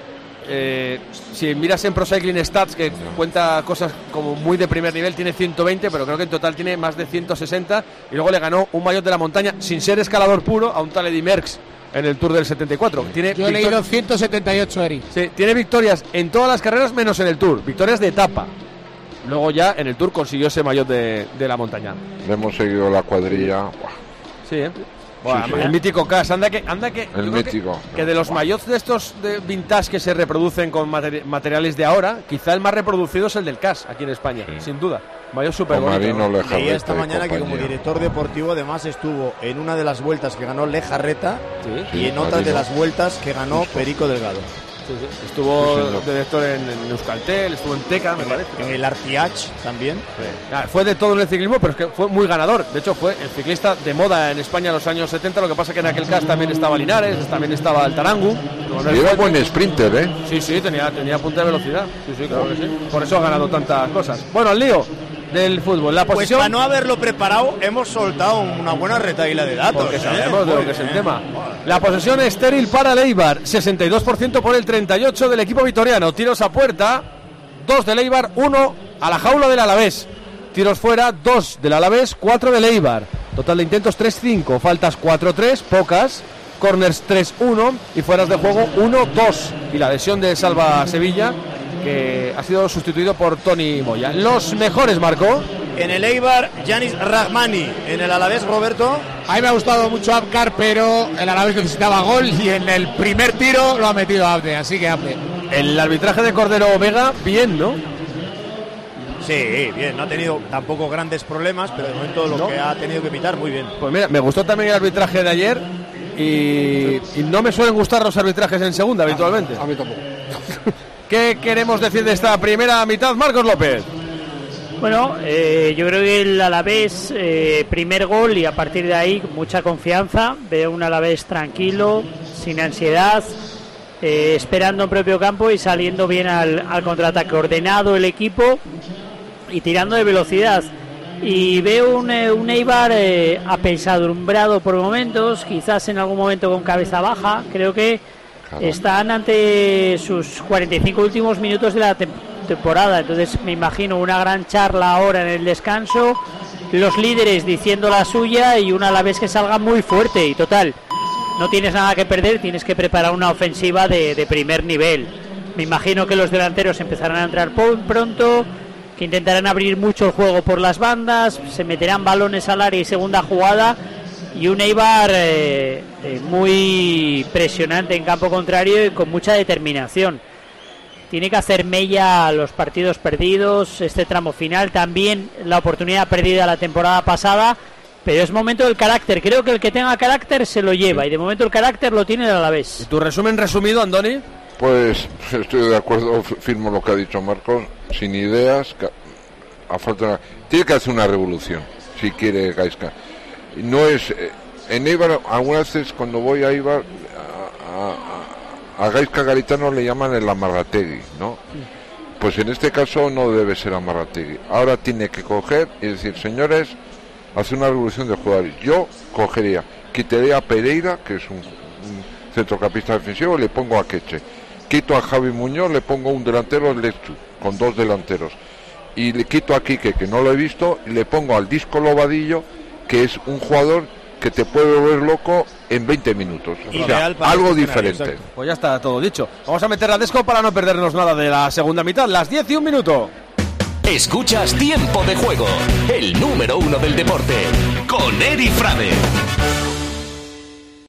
Eh, si miras en Pro Cycling Stats, que cuenta cosas como muy de primer nivel, tiene ciento veinte, pero creo que en total tiene más de ciento sesenta, y luego le ganó un maillot de la montaña sin ser escalador puro a un tal Eddy Merckx en el Tour del setenta y cuatro. Tiene Yo he leído ciento setenta y ocho, Eri. Sí, tiene victorias en todas las carreras menos en el Tour, victorias de etapa. Luego ya en el Tour consiguió ese maillot de, de la montaña. Le hemos seguido la cuadrilla. Sí, ¿eh? Bueno, sí, sí. El mítico Cas, anda que, anda que, el mítico. Que, que de los maillots de estos de vintage que se reproducen con materi- materiales de ahora, quizá el más reproducido es el del Cas aquí en España, sí. Sin duda. Maillot súper bonito. Leí esta mañana que como director deportivo además estuvo en una de las vueltas que ganó Lejarreta sí, y en sí, otras de las vueltas que ganó Justo. Perico Delgado. Sí, sí. Estuvo sí, sí, director en, en Euskaltel, estuvo en Teca, me en, parece. En el Artiach también. Sí. Ah, fue de todo en el ciclismo, pero es que fue muy ganador. De hecho, fue el ciclista de moda en España en los años setenta. Lo que pasa que en aquel caso también estaba Linares, también estaba el Tarangu. Era buen sprinter, ¿eh? Sí, sí, tenía, tenía punta de velocidad. Sí, sí, claro que sí. Por eso ha ganado tantas cosas. Bueno, al lío del fútbol. La posición... Pues para no haberlo preparado, hemos soltado una buena retaíla de datos. Porque sabemos ¿eh? de lo que es el tema. La posesión estéril para el Eibar, sesenta y dos por ciento por el treinta y ocho por ciento del equipo vitoriano. Tiros a puerta, dos del Eibar, uno a la jaula del Alavés. Tiros fuera, dos del Alavés, cuatro del Eibar. Total de intentos tres cinco, faltas cuatro tres, pocas. Corners tres uno y fueras de juego uno dos. Y la lesión de Salva Sevilla, que ha sido sustituido por Tony Moya. Los mejores marcó En el Eibar, Yanis Rahmani. En el Alavés, Roberto. A mí me ha gustado mucho Abkar, pero el Alavés necesitaba gol y en el primer tiro lo ha metido Abde, así que Abde. El arbitraje de Cordero Vega, bien, ¿no? Sí, bien, no ha tenido tampoco grandes problemas, pero de momento lo ¿No? que ha tenido que pitar, muy bien. Pues mira, me gustó también el arbitraje de ayer y, y no me suelen gustar los arbitrajes en segunda habitualmente. A mí tampoco. ¿Qué queremos decir de esta primera mitad, Marcos López? Bueno, eh, yo creo que el Alavés, eh, primer gol y a partir de ahí mucha confianza. Veo un Alavés tranquilo, sin ansiedad, eh, esperando en propio campo y saliendo bien al, al contraataque, ordenado el equipo y tirando de velocidad. Y veo un, un Eibar eh, apesadumbrado por momentos, quizás en algún momento con cabeza baja. Creo que están ante sus cuarenta y cinco últimos minutos de la temporada. temporada, entonces me imagino una gran charla ahora en el descanso, los líderes diciendo la suya y una a la vez que salga muy fuerte y total, no tienes nada que perder, tienes que preparar una ofensiva de, de primer nivel. Me imagino que los delanteros empezarán a entrar pronto, que intentarán abrir mucho el juego por las bandas, se meterán balones al área y segunda jugada y un Eibar eh, eh, muy presionante en campo contrario y con mucha determinación. Tiene que hacer mella a los partidos perdidos, este tramo final, también la oportunidad perdida la temporada pasada, pero es momento del carácter. Creo que el que tenga carácter se lo lleva y de momento el carácter lo tiene el Alavés. ¿Y tu resumen resumido, Andoni? Pues estoy de acuerdo, firmo lo que ha dicho Marcos, sin ideas, a falta, tiene que hacer una revolución si quiere Gaizka. No es, en Eibar, algunas veces cuando voy a Eibar, a, a, a Gaizka Garitano le llaman el Amarrategui, ¿no? Pues en este caso no debe ser Amarrategui. Ahora tiene que coger y decir, señores, hacer una revolución de jugadores. Yo cogería, quitaría a Pereira, que es un, un centrocampista defensivo, y le pongo a Queche. Quito a Javi Muñoz, le pongo un delantero, el Lechu, con dos delanteros. Y le quito a Quique, que no lo he visto, y le pongo al Disco Lobadillo, que es un jugador que te puede volver loco en veinte minutos. O sea, algo diferente. Exacto. Pues ya está todo dicho. Vamos a meter la Desco para no perdernos nada de la segunda mitad. Las diez y un minuto. Escuchas Tiempo de Juego, el número uno del deporte, con Eri Frade.